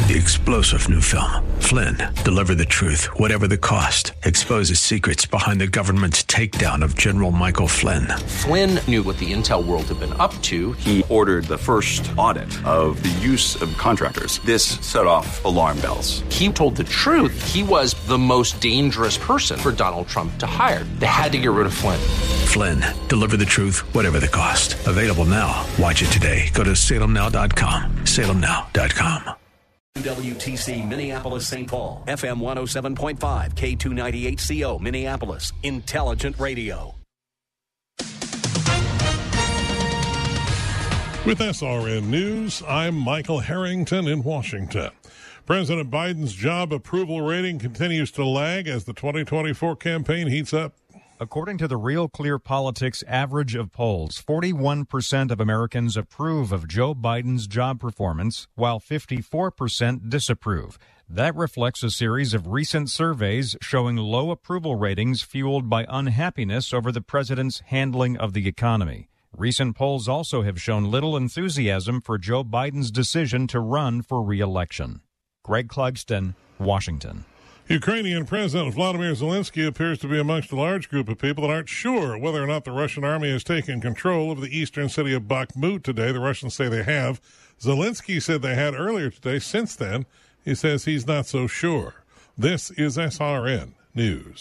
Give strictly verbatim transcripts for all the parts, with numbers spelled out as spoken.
The explosive new film, Flynn, deliver the truth, whatever the cost, exposes secrets behind the government's takedown of General Michael Flynn. Flynn knew what the intel world had been up to. He ordered the first audit of the use of contractors. This set off alarm bells. He told the truth. He was the most dangerous person for Donald Trump to hire. They had to get rid of Flynn. Flynn, deliver the truth, whatever the cost. Available now. Watch it today. Go to salem now dot com. salem now dot com. W T C Minneapolis Saint Paul, F M one oh seven point five, K two ninety-eight C O Minneapolis, Intelligent Radio. With S R N News, I'm Michael Harrington in Washington. President Biden's job approval rating continues to lag as the twenty twenty-four campaign heats up. According to the Real Clear Politics average of polls, forty-one percent of Americans approve of Joe Biden's job performance, while fifty-four percent disapprove. That reflects a series of recent surveys showing low approval ratings fueled by unhappiness over the president's handling of the economy. Recent polls also have shown little enthusiasm for Joe Biden's decision to run for re-election. Greg Clugston, Washington. Ukrainian President Vladimir Zelensky appears to be amongst a large group of people that aren't sure whether or not the Russian army has taken control of the eastern city of Bakhmut today. The Russians say they have. Zelensky said they had earlier today. Since then, he says he's not so sure. This is S R N News.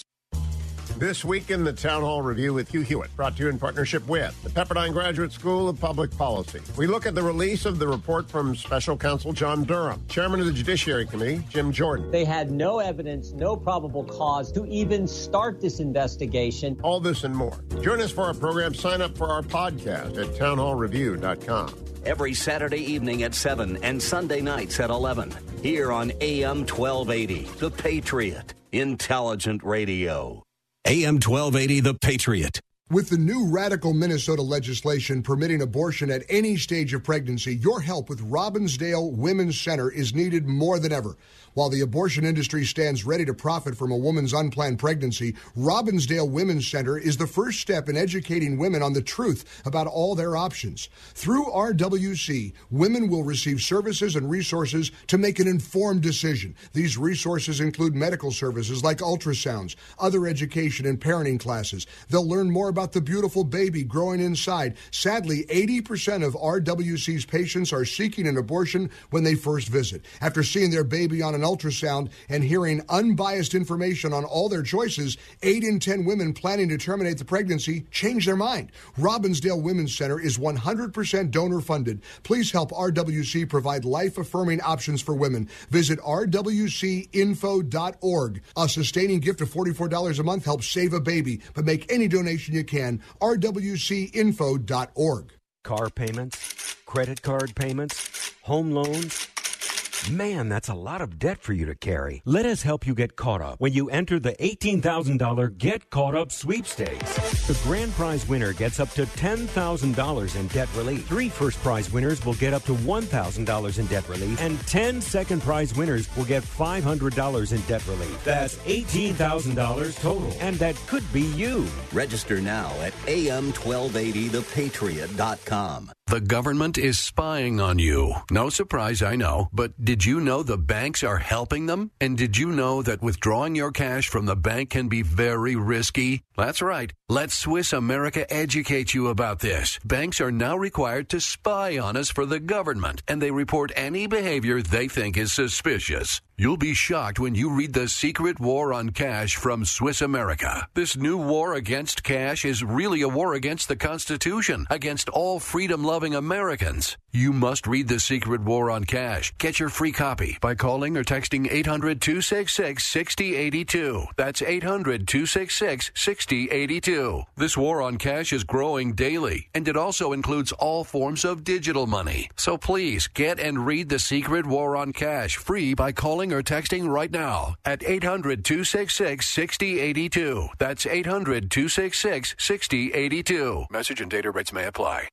This week in the Town Hall Review with Hugh Hewitt, brought to you in partnership with the Pepperdine Graduate School of Public Policy. We look at the release of the report from Special Counsel John Durham, Chairman of the Judiciary Committee, Jim Jordan. They had no evidence, no probable cause to even start this investigation. All this and more. Join us for our program. Sign up for our podcast at town hall review dot com. Every Saturday evening at seven and Sunday nights at eleven. Here on A M twelve eighty, The Patriot, Intelligent Radio. A M twelve eighty, The Patriot. With the new radical Minnesota legislation permitting abortion at any stage of pregnancy, your help with Robbinsdale Women's Center is needed more than ever. While the abortion industry stands ready to profit from a woman's unplanned pregnancy, Robbinsdale Women's Center is the first step in educating women on the truth about all their options. Through R W C, women will receive services and resources to make an informed decision. These resources include medical services like ultrasounds, other education and parenting classes. They'll learn more about the beautiful baby growing inside. Sadly, eighty percent of R W C's patients are seeking an abortion when they first visit. After seeing their baby on an ultrasound and hearing unbiased information on all their choices, eight in ten women planning to terminate the pregnancy change their mind. Robbinsdale Women's Center is one hundred percent donor funded. Please help R W C provide life-affirming options for women. Visit R W C info dot org. A sustaining gift of forty-four dollars a month helps save a baby, but make any donation you can. R W C info dot org. Car payments, credit card payments, home loans. Man, that's a lot of debt for you to carry. Let us help you get caught up when you enter the eighteen thousand dollars Get Caught Up sweepstakes. The grand prize winner gets up to ten thousand dollars in debt relief. Three first prize winners will get up to one thousand dollars in debt relief, and ten second prize winners will get five hundred dollars in debt relief. That's eighteen thousand dollars total, and that could be you. Register now at A M twelve eighty the patriot dot com. The government is spying on you. No surprise, I know. But did you know the banks are helping them? And did you know that withdrawing your cash from the bank can be very risky? That's right. Let Swiss America educate you about this. Banks are now required to spy on us for the government, and they report any behavior they think is suspicious. You'll be shocked when you read The Secret War on Cash from Swiss America. This new war against cash is really a war against the Constitution, against all freedom-loving Americans. You must read The Secret War on Cash. Get your free copy by calling or texting eight hundred, two six six, six zero eight two. That's eight hundred, two six six, six zero eight two. This war on cash is growing daily, and it also includes all forms of digital money. So please get and read The Secret War on Cash free by calling or texting right now at eight hundred, two six six, six zero eight two. That's eight hundred, two six six, six zero eight two. Message and data rates may apply.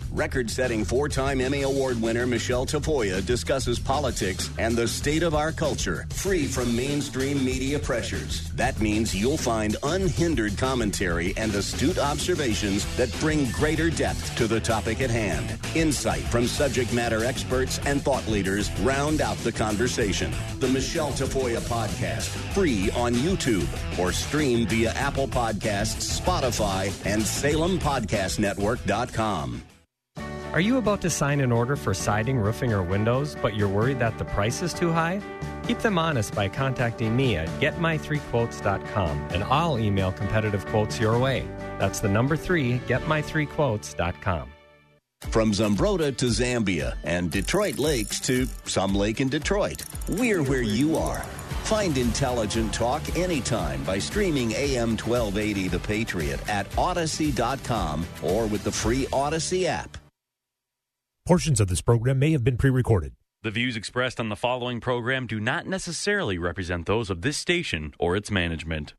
record-setting four-time Emmy Award winner Michelle Tafoya discusses politics and the state of our culture, free from mainstream media pressures. That means you'll find unhindered commentary and astute observations that bring greater depth to the topic at hand. Insight from subject matter experts and thought leaders round out the conversation. The Michelle Tafoya Podcast, free on YouTube or stream via Apple Podcasts, Spotify, and Salem Podcast Network dot com. Are you about to sign an order for siding, roofing, or windows, but you're worried that the price is too high? Keep them honest by contacting me at get my three quotes dot com, and I'll email competitive quotes your way. That's the number three, get my three quotes dot com. From Zumbrota to Zambia and Detroit Lakes to some lake in Detroit, we're where you are. Find intelligent talk anytime by streaming A M twelve eighty The Patriot at Odyssey dot com or with the free Odyssey app. Portions of this program may have been pre-recorded. The views expressed on the following program do not necessarily represent those of this station or its management.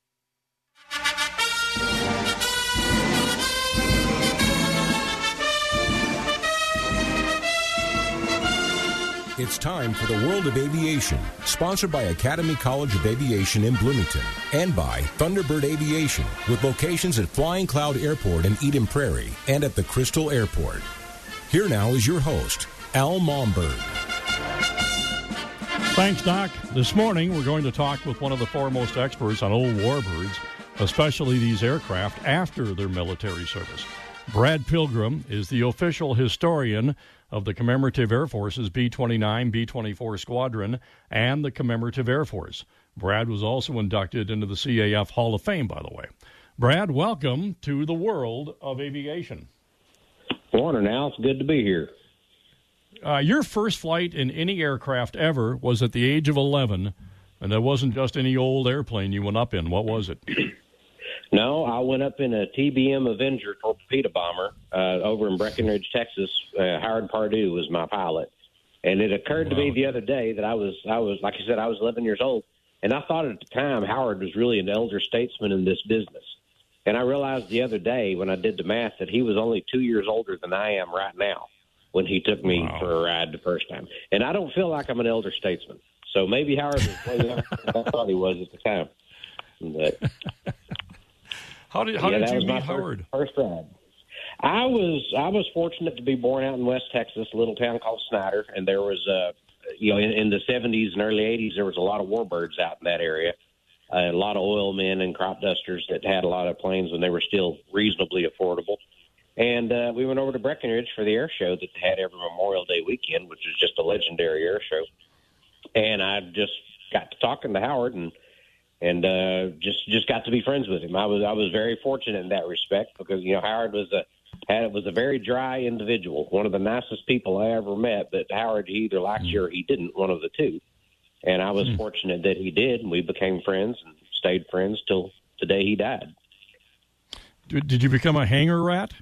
It's time for the World of Aviation, sponsored by Academy College of Aviation in Bloomington and by Thunderbird Aviation, with locations at Flying Cloud Airport in Eden Prairie and at the Crystal Airport. Here now is your host, Al Momberg. Thanks, Doc. This morning, we're going to talk with one of the foremost experts on old warbirds, especially these aircraft after their military service. Brad Pilgrim is the official historian of the Commemorative Air Force's B twenty-nine, B twenty-four Squadron and the Commemorative Air Force. Brad was also inducted into the C A F Hall of Fame, by the way. Brad, welcome to the World of Aviation. Morning, Al. It's good to be here. Uh, your first flight in any aircraft ever was at the age of eleven, and that wasn't just any old airplane you went up in. What was it? No, I went up in a T B M Avenger torpedo bomber uh, over in Breckenridge, Texas. Uh, Howard Pardue was my pilot, and it occurred wow. to me the other day that I was, I was, like I said, I was eleven years old, and I thought at the time Howard was really an elder statesman in this business. And I realized the other day when I did the math that he was only two years older than I am right now when he took me wow. for a ride the first time. And I don't feel like I'm an elder statesman. So maybe Howard was way younger than I thought he was at the time. But, how did how yeah, did you was meet my Howard? First, first ride. I was I was fortunate to be born out in West Texas, a little town called Snyder, and there was uh you know in, in the seventies and early eighties there was a lot of warbirds out in that area. Uh, a lot of oil men and crop dusters that had a lot of planes when they were still reasonably affordable. And uh, we went over to Breckenridge for the air show that they had every Memorial Day weekend, which was just a legendary air show. And I just got to talking to Howard and and uh, just just got to be friends with him. I was I was very fortunate in that respect because you know Howard was a had was a very dry individual, one of the nicest people I ever met. But Howard, he either liked you or he didn't, one of the two. And I was mm. fortunate that he did, and we became friends and stayed friends till the day he died. Did, did you become a hangar rat?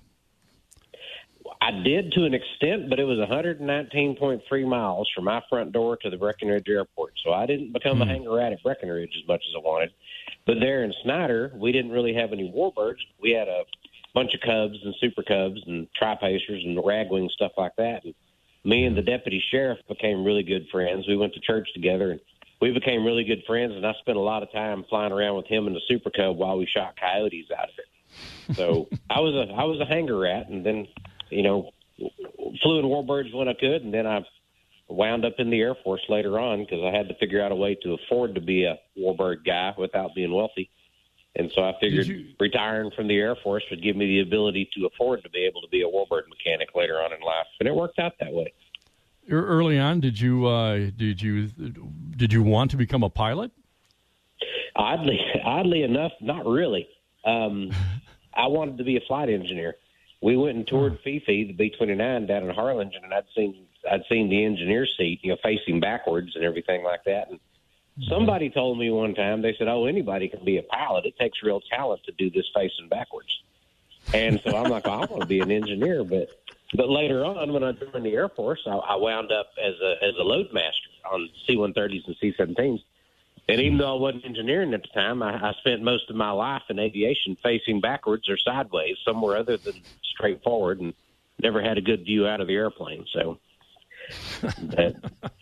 I did to an extent, but it was one hundred nineteen point three miles from my front door to the Breckenridge Airport. So I didn't become mm. a hangar rat at Breckenridge as much as I wanted. But there in Snyder, we didn't really have any warbirds. We had a bunch of Cubs and Super Cubs and Tri-Pacers and Ragwing, stuff like that. And me and the deputy sheriff became really good friends. We went to church together, and we became really good friends, and I spent a lot of time flying around with him and the Super Cub while we shot coyotes out of it. So I was a I was a hangar rat, and then, you know, flew in warbirds when I could, and then I wound up in the Air Force later on because I had to figure out a way to afford to be a warbird guy without being wealthy. And so I figured you, retiring from the Air Force would give me the ability to afford to be able to be a warbird mechanic later on in life, and it worked out that way. Early on, did you uh, did you did you want to become a pilot? Oddly, oddly enough, not really. Um, I wanted to be a flight engineer. We went and toured oh. Fifi, the B twenty-nine, down in Harlingen, and I'd seen I'd seen the engineer seat, you know, facing backwards and everything like that. And somebody told me one time, they said, "Oh, anybody can be a pilot. It takes real talent to do this facing backwards." And so I'm like, well, I want to be an engineer, but. But later on, when I joined the Air Force, I, I wound up as a as a load master on C one thirties and C seventeens. And even though I wasn't engineering at the time, I, I spent most of my life in aviation facing backwards or sideways, somewhere other than straight forward. And never had a good view out of the airplane. So, but,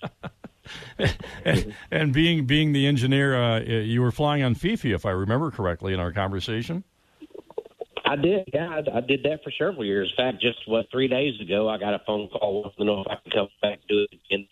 and, and being being the engineer, uh, you were flying on Fifi, if I remember correctly, in our conversation. I did, yeah, I, I did that for several years. In fact, just what three days ago, I got a phone call wanting to know if I can come back and do it again.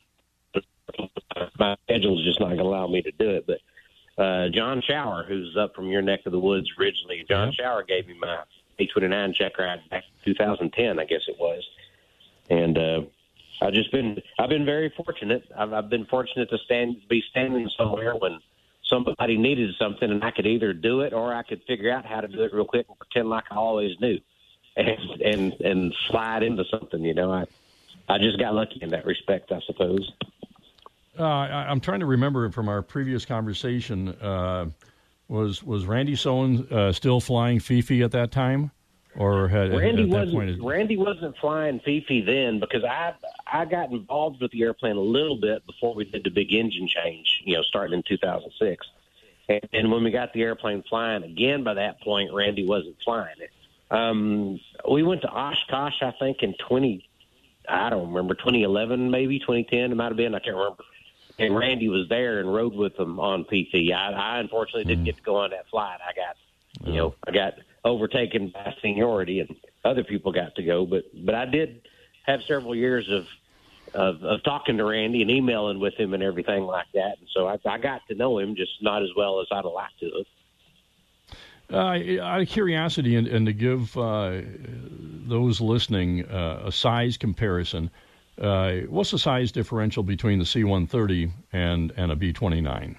My schedule's just not going to allow me to do it. But uh, John Shower, who's up from your neck of the woods originally, John yeah. Shower gave me my B twenty-nine check ride back in two thousand ten, I guess it was, and uh, I've just been I've been very fortunate. I've, I've been fortunate to stand be standing somewhere when somebody needed something, and I could either do it or I could figure out how to do it real quick and pretend like I always knew, and and and slide into something. You know, I I just got lucky in that respect, I suppose. Uh, I, I'm trying to remember from our previous conversation. Uh, was was Randy Sohn uh, still flying Fifi at that time, or had Randy at that wasn't point? Randy wasn't flying Fifi then, because I I got involved with the airplane a little bit before we did the big engine change. You know, starting in two thousand six, and, and when we got the airplane flying again, by that point Randy wasn't flying it. Um, we went to Oshkosh, I think, in twenty. I don't remember, twenty eleven, maybe twenty ten. It might have been. I can't remember. And Randy was there and rode with them on P C. I, I unfortunately didn't get to go on that flight. I got, you know, I got overtaken by seniority, and other people got to go. But but I did have several years of of, of talking to Randy and emailing with him and everything like that. And so I, I got to know him, just not as well as I'd have liked to have. Uh, out of curiosity, and, and to give uh, those listening uh, a size comparison. Uh, what's the size differential between the C one thirty and, and a B twenty-nine?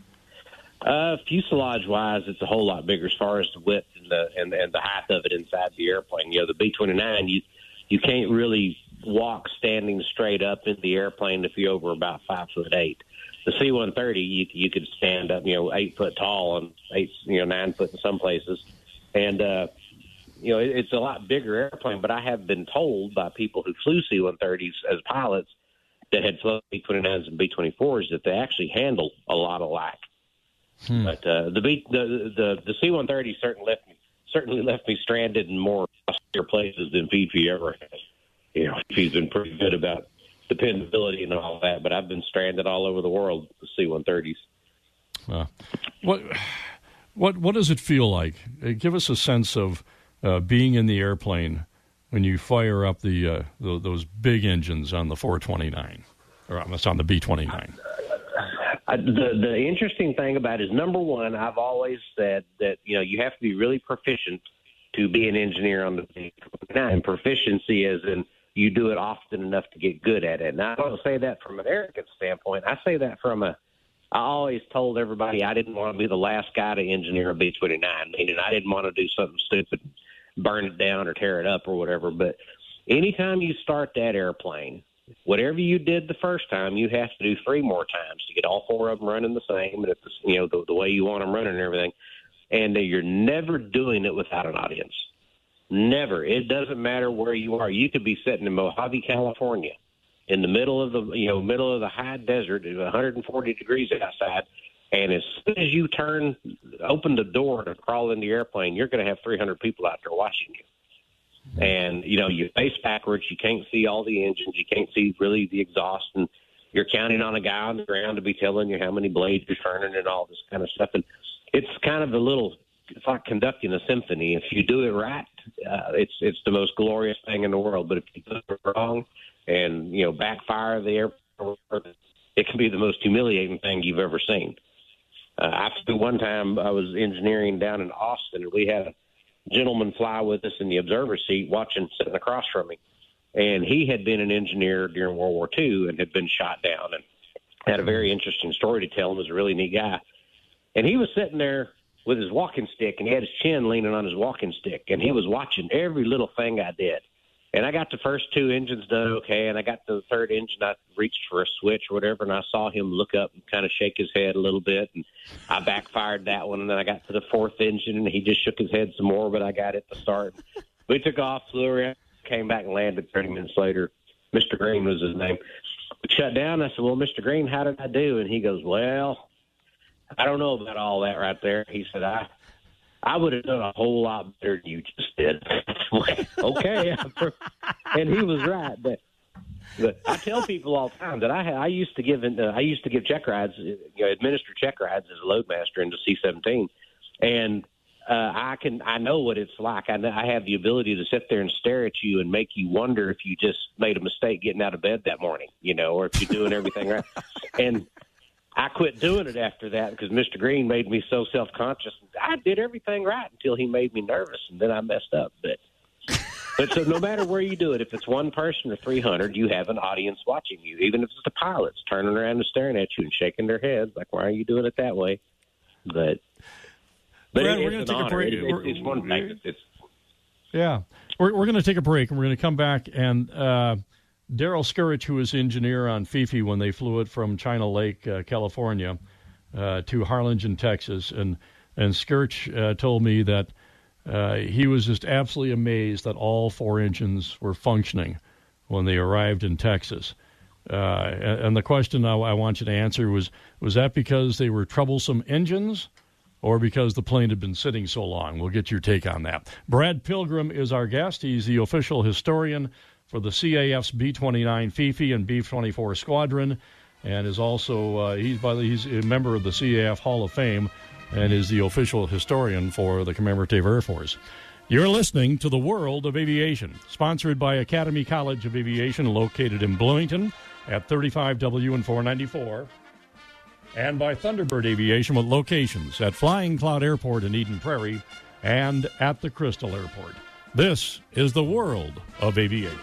Uh, fuselage-wise, it's a whole lot bigger as far as the width and the and, and the height of it inside the airplane. You know, the B twenty-nine, you you can't really walk standing straight up in the airplane if you're over about five foot eight. The C one thirty, you you could stand up, you know, eight foot tall and eight, you know, nine foot in some places, and uh, you know, it's a lot bigger airplane, but I have been told by people who flew C one thirties as pilots that had flown B twenty-nines and B twenty-fours that they actually handle a lot alike. Hmm. But uh, the, B, the the the C one thirty certainly left me certainly left me stranded in more austere places than Fifi ever has. You know, Fifi's been pretty good about dependability and all that, but I've been stranded all over the world with C one thirties. Uh, what what what does it feel like? Uh, give us a sense of Uh, being in the airplane when you fire up the, uh, the those big engines on the four twenty-nine, or on the B twenty-nine. I, the the interesting thing about it is, number one, I've always said that, you know, you have to be really proficient to be an engineer on the B twenty-nine. And proficiency as in you do it often enough to get good at it. And I don't say that from an arrogant standpoint. I say that from a I always told everybody I didn't want to be the last guy to engineer a B twenty-nine, meaning I didn't want to do something stupid, burn it down or tear it up or whatever. But anytime you start that airplane, whatever you did the first time, you have to do three more times to get all four of them running the same, and if the, you know the, the way you want them running and everything. And you're never doing it without an audience. Never. It doesn't matter where you are. You could be sitting in Mojave, California, in the middle of the you know middle of the high desert, one hundred forty degrees outside, and as soon as you turn, open the door to crawl in the airplane, you're going to have three hundred people out there watching you. And you know you face backwards, you can't see all the engines, you can't see really the exhaust, and you're counting on a guy on the ground to be telling you how many blades you're turning and all this kind of stuff. And it's kind of a little, it's like conducting a symphony. If you do it right, uh, it's it's the most glorious thing in the world. But if you do it wrong, and, you know, backfire the airport, it can be the most humiliating thing you've ever seen. Uh, I flew one time, I was engineering down in Austin, and we had a gentleman fly with us in the observer seat watching, sitting across from me. And he had been an engineer during World War Two and had been shot down and had a very interesting story to tell. Him was a really neat guy. And he was sitting there with his walking stick, and he had his chin leaning on his walking stick, and he was watching every little thing I did. And I got the first two engines done okay, and I got the third engine. I reached for a switch or whatever, and I saw him look up and kind of shake his head a little bit, and I backfired that one. And then I got to the fourth engine, and he just shook his head some more, but I got it to start. We took off, flew around, came back and landed thirty minutes later. Mister Green was his name. We shut down. I said, well, Mister Green, how did I do? And he goes, well, I don't know about all that right there. He said, I I would have done a whole lot better than you just did. Okay. And he was right. But, but I tell people all the time that I I used to give uh, I used to give check rides, you know, administer check rides as a loadmaster into C seventeen, and uh, I can I know what it's like. I know, I have the ability to sit there and stare at you and make you wonder if you just made a mistake getting out of bed that morning, you know, or if you're doing everything right. And I quit doing it after that because Mister Green made me so self-conscious. I did everything right until he made me nervous, and then I messed up. But but so no matter where you do it, if it's one person or three hundred, you have an audience watching you. Even if it's the pilots turning around and staring at you and shaking their heads like, why are you doing it that way? But but Brad, it, we're going to take a break. It, it, it's one thing. It's, yeah, we're we're going to take a break, and we're going to come back and. Uh, Daryl Skurich, who was engineer on Fifi when they flew it from China Lake, uh, California, uh, to Harlingen, Texas, and and Skurich uh, told me that uh, he was just absolutely amazed that all four engines were functioning when they arrived in Texas. Uh, and, and the question I, I want you to answer was: was that because they were troublesome engines, or because the plane had been sitting so long? We'll get your take on that. Brad Pilgrim is our guest. He's the official historian for the C A F's B twenty-nine Fifi and B twenty-four Squadron, and is also uh, he's by the, he's a member of the C A F Hall of Fame and is the official historian for the Commemorative Air Force. You're listening to The World of Aviation, sponsored by Academy College of Aviation, located in Bloomington at thirty-five W and four ninety-four, and by Thunderbird Aviation with locations at Flying Cloud Airport in Eden Prairie and at the Crystal Airport. This is The World of Aviation.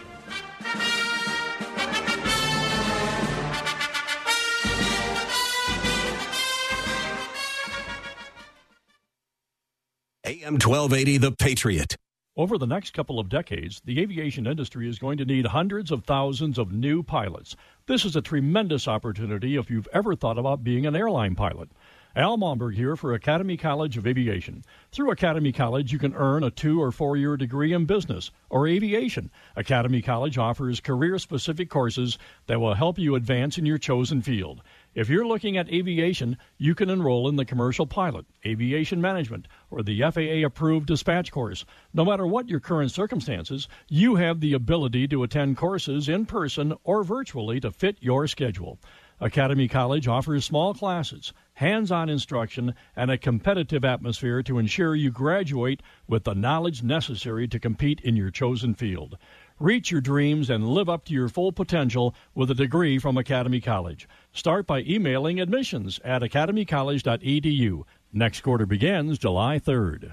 A M twelve eighty, The Patriot. Over the next couple of decades, the aviation industry is going to need hundreds of thousands of new pilots. This is a tremendous opportunity if you've ever thought about being an airline pilot. Al Malmberg here for Academy College of Aviation. Through Academy College, you can earn a two- or four-year degree in business or aviation. Academy College offers career-specific courses that will help you advance in your chosen field. If you're looking at aviation, you can enroll in the Commercial Pilot, Aviation Management, or the F A A-approved dispatch course. No matter what your current circumstances, you have the ability to attend courses in person or virtually to fit your schedule. Academy College offers small classes, hands-on instruction, and a competitive atmosphere to ensure you graduate with the knowledge necessary to compete in your chosen field. Reach your dreams and live up to your full potential with a degree from Academy College. Start by emailing admissions at academy college dot e d u. Next quarter begins July third.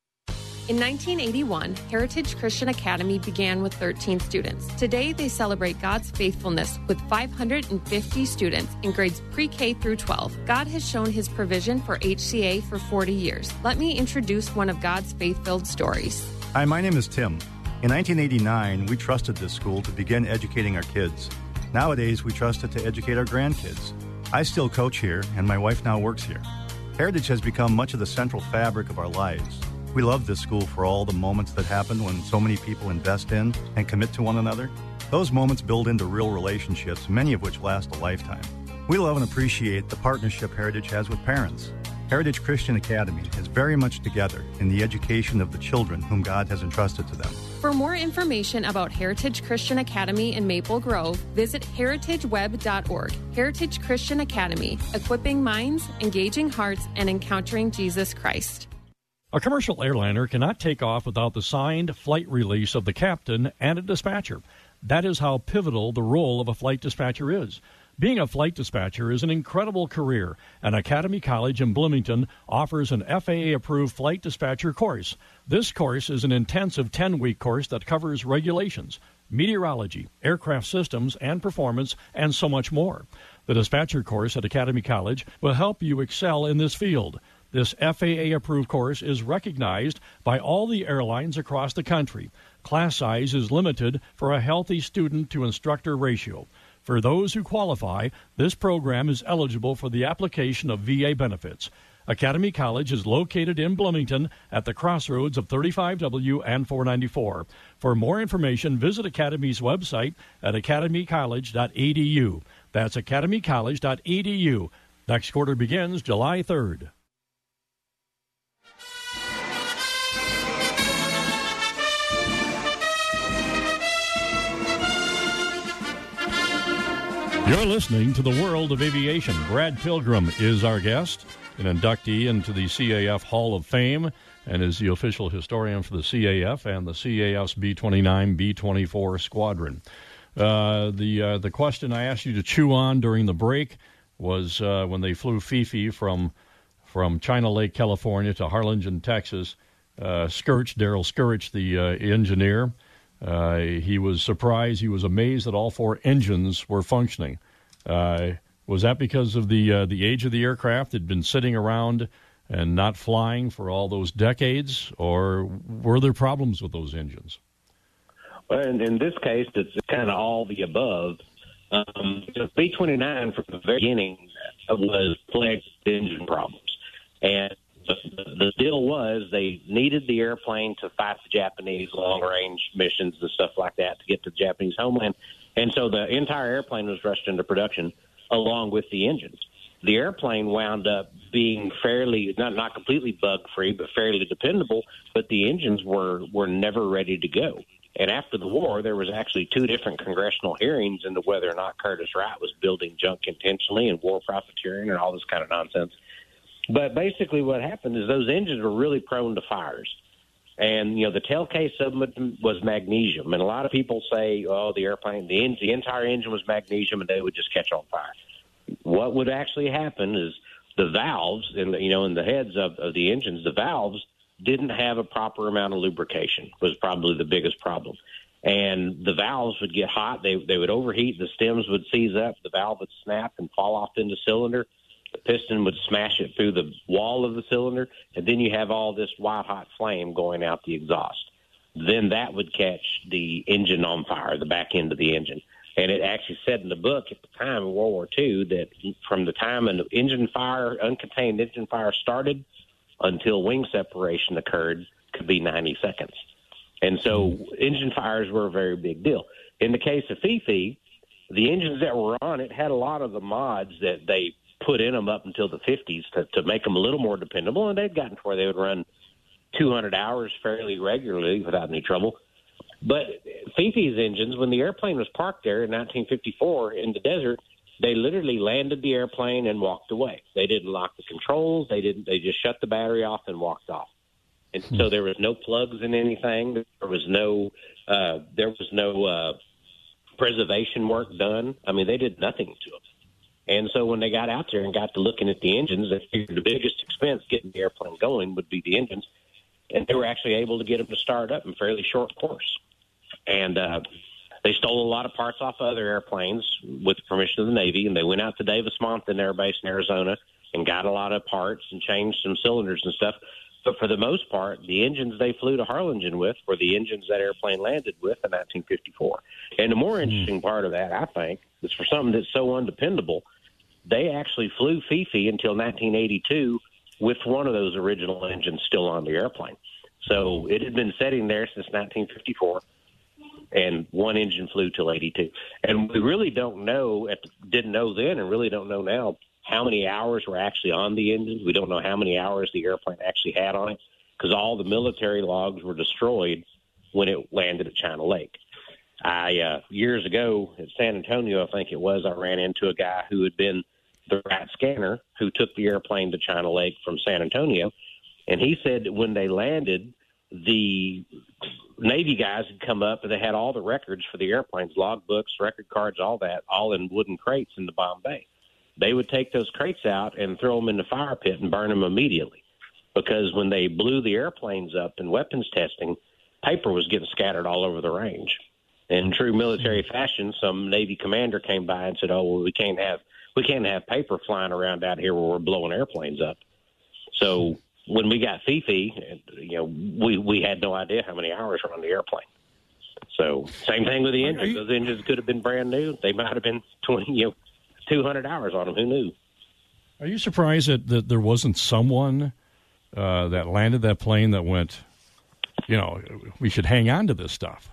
In nineteen eighty-one, Heritage Christian Academy began with thirteen students. Today, they celebrate God's faithfulness with five hundred fifty students in grades pre-K through twelve. God has shown his provision for H C A for forty years. Let me introduce one of God's faith-filled stories. Hi, my name is Tim. In nineteen eighty-nine, we trusted this school to begin educating our kids. Nowadays, we trust it to educate our grandkids. I still coach here, and my wife now works here. Heritage has become much of the central fabric of our lives. We love this school for all the moments that happen when so many people invest in and commit to one another. Those moments build into real relationships, many of which last a lifetime. We love and appreciate the partnership Heritage has with parents. Heritage Christian Academy is very much together in the education of the children whom God has entrusted to them. For more information about Heritage Christian Academy in Maple Grove, visit heritage web dot org. Heritage Christian Academy, equipping minds, engaging hearts, and encountering Jesus Christ. A commercial airliner cannot take off without the signed flight release of the captain and a dispatcher. That is how pivotal the role of a flight dispatcher is. Being a flight dispatcher is an incredible career, and Academy College in Bloomington offers an F A A-approved flight dispatcher course. This course is an intensive ten-week course that covers regulations, meteorology, aircraft systems and performance, and so much more. The dispatcher course at Academy College will help you excel in this field. This F A A-approved course is recognized by all the airlines across the country. Class size is limited for a healthy student-to-instructor ratio. For those who qualify, this program is eligible for the application of V A benefits. Academy College is located in Bloomington at the crossroads of thirty-five W and four ninety-four. For more information, visit Academy's website at academy college dot e d u. That's academy college dot e d u. Next quarter begins July third. You're listening to the World of Aviation. Brad Pilgrim is our guest, an inductee into the C A F Hall of Fame, and is the official historian for the C A F and the C A F's B twenty-nine, B twenty-four squadron. Uh, the uh, the question I asked you to chew on during the break was uh, when they flew Fifi from from China Lake, California to Harlingen, Texas. Uh, Skirch, Daryl Skirch, the uh, engineer, uh, he was surprised, he was amazed that all four engines were functioning. Uh, was that because of the uh, the age of the aircraft? It had been sitting around and not flying for all those decades, or were there problems with those engines? Well, in, in this case, it's kind of all the above. Um, the B twenty-nine from the very beginning was plagued with engine problems. And the, the deal was they needed the airplane to fight the Japanese long-range missions and stuff like that to get to the Japanese homeland. And so the entire airplane was rushed into production along with the engines. The airplane wound up being fairly, not not completely bug-free, but fairly dependable, but the engines were, were never ready to go. And after the war, there was actually two different congressional hearings into whether or not Curtis Wright was building junk intentionally and war profiteering and all this kind of nonsense. But basically what happened is those engines were really prone to fires. And, you know, the tail case of them was magnesium. And a lot of people say, oh, the airplane, the, the entire engine was magnesium and they would just catch on fire. What would actually happen is the valves, in the, you know, in the heads of, of the engines, the valves didn't have a proper amount of lubrication was probably the biggest problem. And the valves would get hot. They, they would overheat. The stems would seize up. The valve would snap and fall off in the cylinder. The piston would smash it through the wall of the cylinder, and then you have all this white-hot flame going out the exhaust. Then that would catch the engine on fire, the back end of the engine. And it actually said in the book at the time in World War Two that from the time an engine fire, uncontained engine fire started until wing separation occurred could be ninety seconds. And so engine fires were a very big deal. In the case of Fifi, the engines that were on it had a lot of the mods that they put in them up until the fifties to, to make them a little more dependable, and they'd gotten to where they would run two hundred hours fairly regularly without any trouble. But Fifi's engines, when the airplane was parked there in nineteen fifty-four in the desert, they literally landed the airplane and walked away. They didn't lock the controls. They didn't. They just shut the battery off and walked off. And so there was no plugs in anything. There was no. Uh, there was no uh, preservation work done. I mean, they did nothing to them. And so when they got out there and got to looking at the engines, they figured the biggest expense getting the airplane going would be the engines. And they were actually able to get them to start up in fairly short course. And uh, they stole a lot of parts off other airplanes with the permission of the Navy, and they went out to Davis-Monthan Air Base in Arizona and got a lot of parts and changed some cylinders and stuff. But for the most part, the engines they flew to Harlingen with were the engines that airplane landed with in nineteen fifty-four. And the more interesting part of that, I think, is for something that's so undependable, they actually flew Fifi until nineteen eighty-two with one of those original engines still on the airplane. So it had been sitting there since nineteen fifty-four, and one engine flew till eighty-two. And we really don't know, at the, didn't know then and really don't know now, how many hours were actually on the engines. We don't know how many hours the airplane actually had on it because all the military logs were destroyed when it landed at China Lake. I uh, years ago at San Antonio, I think it was, I ran into a guy who had been the rat scanner who took the airplane to China Lake from San Antonio, and he said that when they landed, the Navy guys had come up and they had all the records for the airplanes, logbooks, record cards, all that, all in wooden crates in the bomb bay. They would take those crates out and throw them in the fire pit and burn them immediately because when they blew the airplanes up in weapons testing, paper was getting scattered all over the range. In true military fashion, some Navy commander came by and said, oh, well, we can't have we can't have paper flying around out here where we're blowing airplanes up. So when we got Fifi, you know, we, we had no idea how many hours were on the airplane. So same thing with the engines. Those engines could have been brand new. They might have been twenty, you know, two hundred hours on them. Who knew? Are you surprised that, that there wasn't someone uh, that landed that plane that went, you know, we should hang on to this stuff?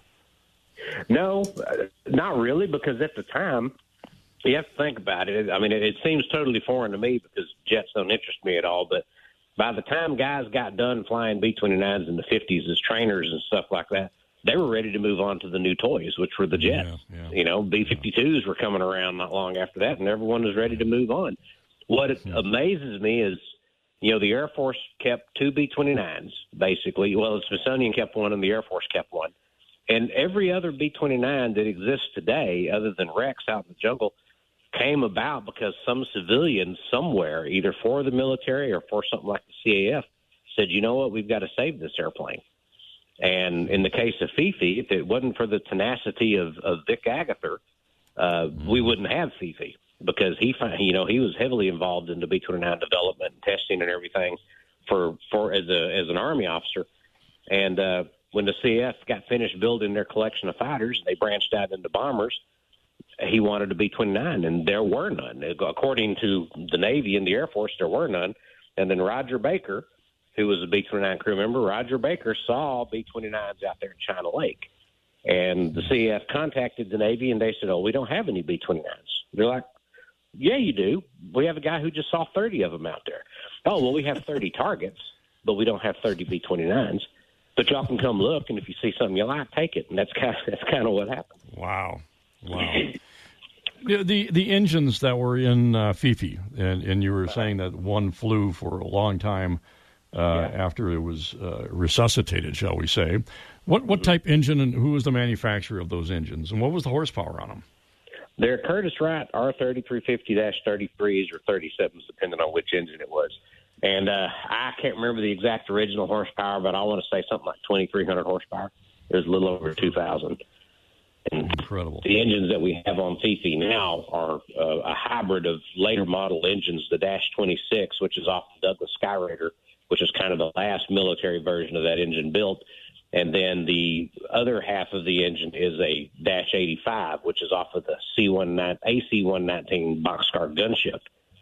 No, not really, because at the time, you have to think about it. I mean, it, it seems totally foreign to me because jets don't interest me at all, but by the time guys got done flying B twenty-nines in the fifties as trainers and stuff like that, they were ready to move on to the new toys, which were the jets. Yeah, yeah. You know, B fifty-twos were coming around not long after that, and everyone was ready to move on. What it amazes me is, you know, the Air Force kept two B twenty-nines, basically. Well, the Smithsonian kept one, and the Air Force kept one. And every other B twenty-nine that exists today, other than Rex out in the jungle, came about because some civilian somewhere, either for the military or for something like the C A F, said, you know what, we've got to save this airplane. And in the case of Fifi, if it wasn't for the tenacity of, of Vic Agather, uh, we wouldn't have Fifi, because he, you know, he was heavily involved in the B twenty-nine development and testing and everything for, for as a as an Army officer. And uh, when the C A F got finished building their collection of fighters, they branched out into bombers. He wanted a B twenty-nine, and there were none. According to the Navy and the Air Force, there were none. And then Roger Baker, who was a B twenty-nine crew member, Roger Baker saw B twenty-nines out there in China Lake. And the C A F contacted the Navy, and they said, oh, we don't have any B twenty-nines. They're like, yeah, you do. We have a guy who just saw thirty of them out there. Oh, well, we have thirty targets, but we don't have thirty B twenty-nines. But y'all can come look, and if you see something you like, take it. And that's kind of, that's kind of what happened. Wow. Wow. the, the the engines that were in uh, Fifi, and, and you were saying that one flew for a long time uh, yeah. after it was uh, resuscitated, shall we say. What what type engine, and who was the manufacturer of those engines, and what was the horsepower on them? They're Curtis Wright R thirty-three fifty thirty-threes or thirty-sevens, depending on which engine it was. And uh, I can't remember the exact original horsepower, but I want to say something like twenty-three hundred horsepower. It was a little over two thousand. And incredible. The engines that we have on Fifi now are uh, a hybrid of later model engines, the Dash twenty-six, which is off the Douglas Skyraider, which is kind of the last military version of that engine built. And then the other half of the engine is a Dash eighty-five, which is off of the C A C one nineteen boxcar gunship.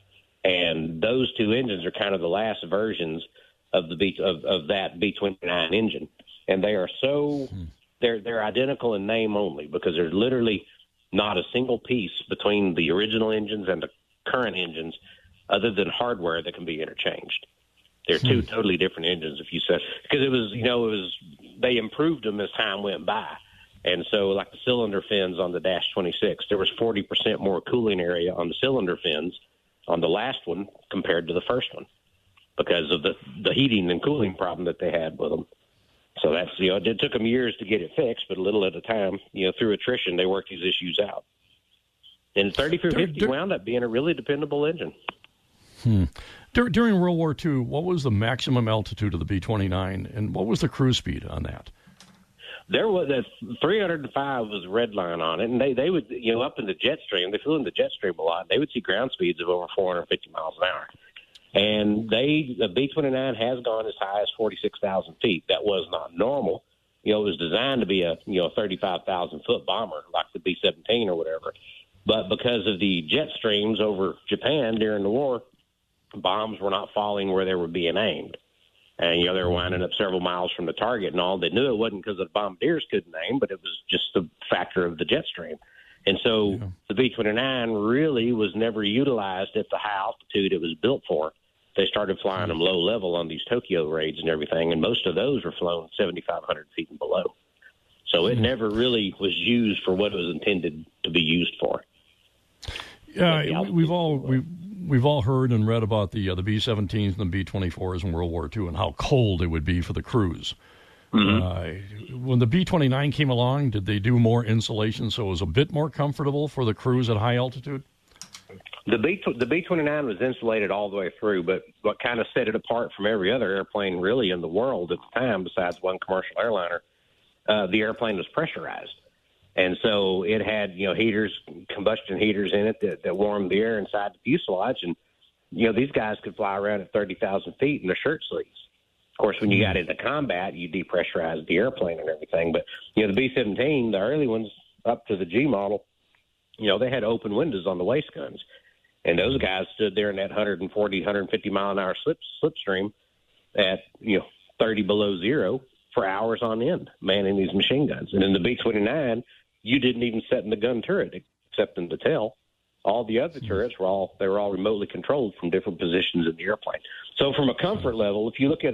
And those two engines are kind of the last versions of the B, of, of that B twenty-nine engine. And they are so... Hmm. They're they're identical in name only, because there's literally not a single piece between the original engines and the current engines other than hardware that can be interchanged. They're two hmm. totally different engines, if you said, because it was, you know, it was, they improved them as time went by. And so like the cylinder fins on the Dash twenty-six, there was forty percent more cooling area on the cylinder fins on the last one compared to the first one, because of the, the heating and cooling problem that they had with them. So that's, you know, it took them years to get it fixed, but a little at a time, you know, through attrition, they worked these issues out. And thirty-three fifty dur- wound up being a really dependable engine. Hmm. Dur- during World War Two, what was the maximum altitude of the B twenty-nine, and what was the cruise speed on that? There was a three hundred five was red line on it, and they, they would, you know, up in the jet stream, they flew in the jet stream a lot. They would see ground speeds of over four hundred fifty miles an hour. And they, the B twenty-nine has gone as high as forty-six thousand feet. That was not normal. You know, it was designed to be a, you know, thirty-five thousand foot bomber like the B seventeen or whatever. But because of the jet streams over Japan during the war, bombs were not falling where they were being aimed. And, you know, they were winding up several miles from the target and all. They knew it wasn't because the bombardiers couldn't aim, but it was just the factor of the jet stream. And so yeah. the B twenty-nine really was never utilized at the high altitude it was built for. They started flying them low level on these Tokyo raids and everything, and most of those were flown seventy-five hundred feet and below. So it never really was used for what it was intended to be used for. Yeah, we've all we've we've all heard and read about the uh, the B seventeens and the B twenty-fours in World War Two and how cold it would be for the crews. Mm-hmm. Uh, when the B twenty-nine came along, did they do more insulation so it was a bit more comfortable for the crews at high altitude? The B the B twenty-nine was insulated all the way through, but what kind of set it apart from every other airplane really in the world at the time, besides one commercial airliner, uh, the airplane was pressurized. And so it had, you know, heaters, combustion heaters in it that, that warmed the air inside the fuselage. And, you know, these guys could fly around at thirty thousand feet in their shirt sleeves. Of course, when you got into combat, you depressurized the airplane and everything. But, you know, the B seventeen, the early ones up to the G model, you know, they had open windows on the waist guns. And those guys stood there in that one forty, one fifty mile an hour slip slipstream at, you know, thirty below zero for hours on end, manning these machine guns. And in the B twenty-nine, you didn't even set in the gun turret except in the tail. All the other turrets were all, they were all remotely controlled from different positions in the airplane. So from a comfort level, if you look at a,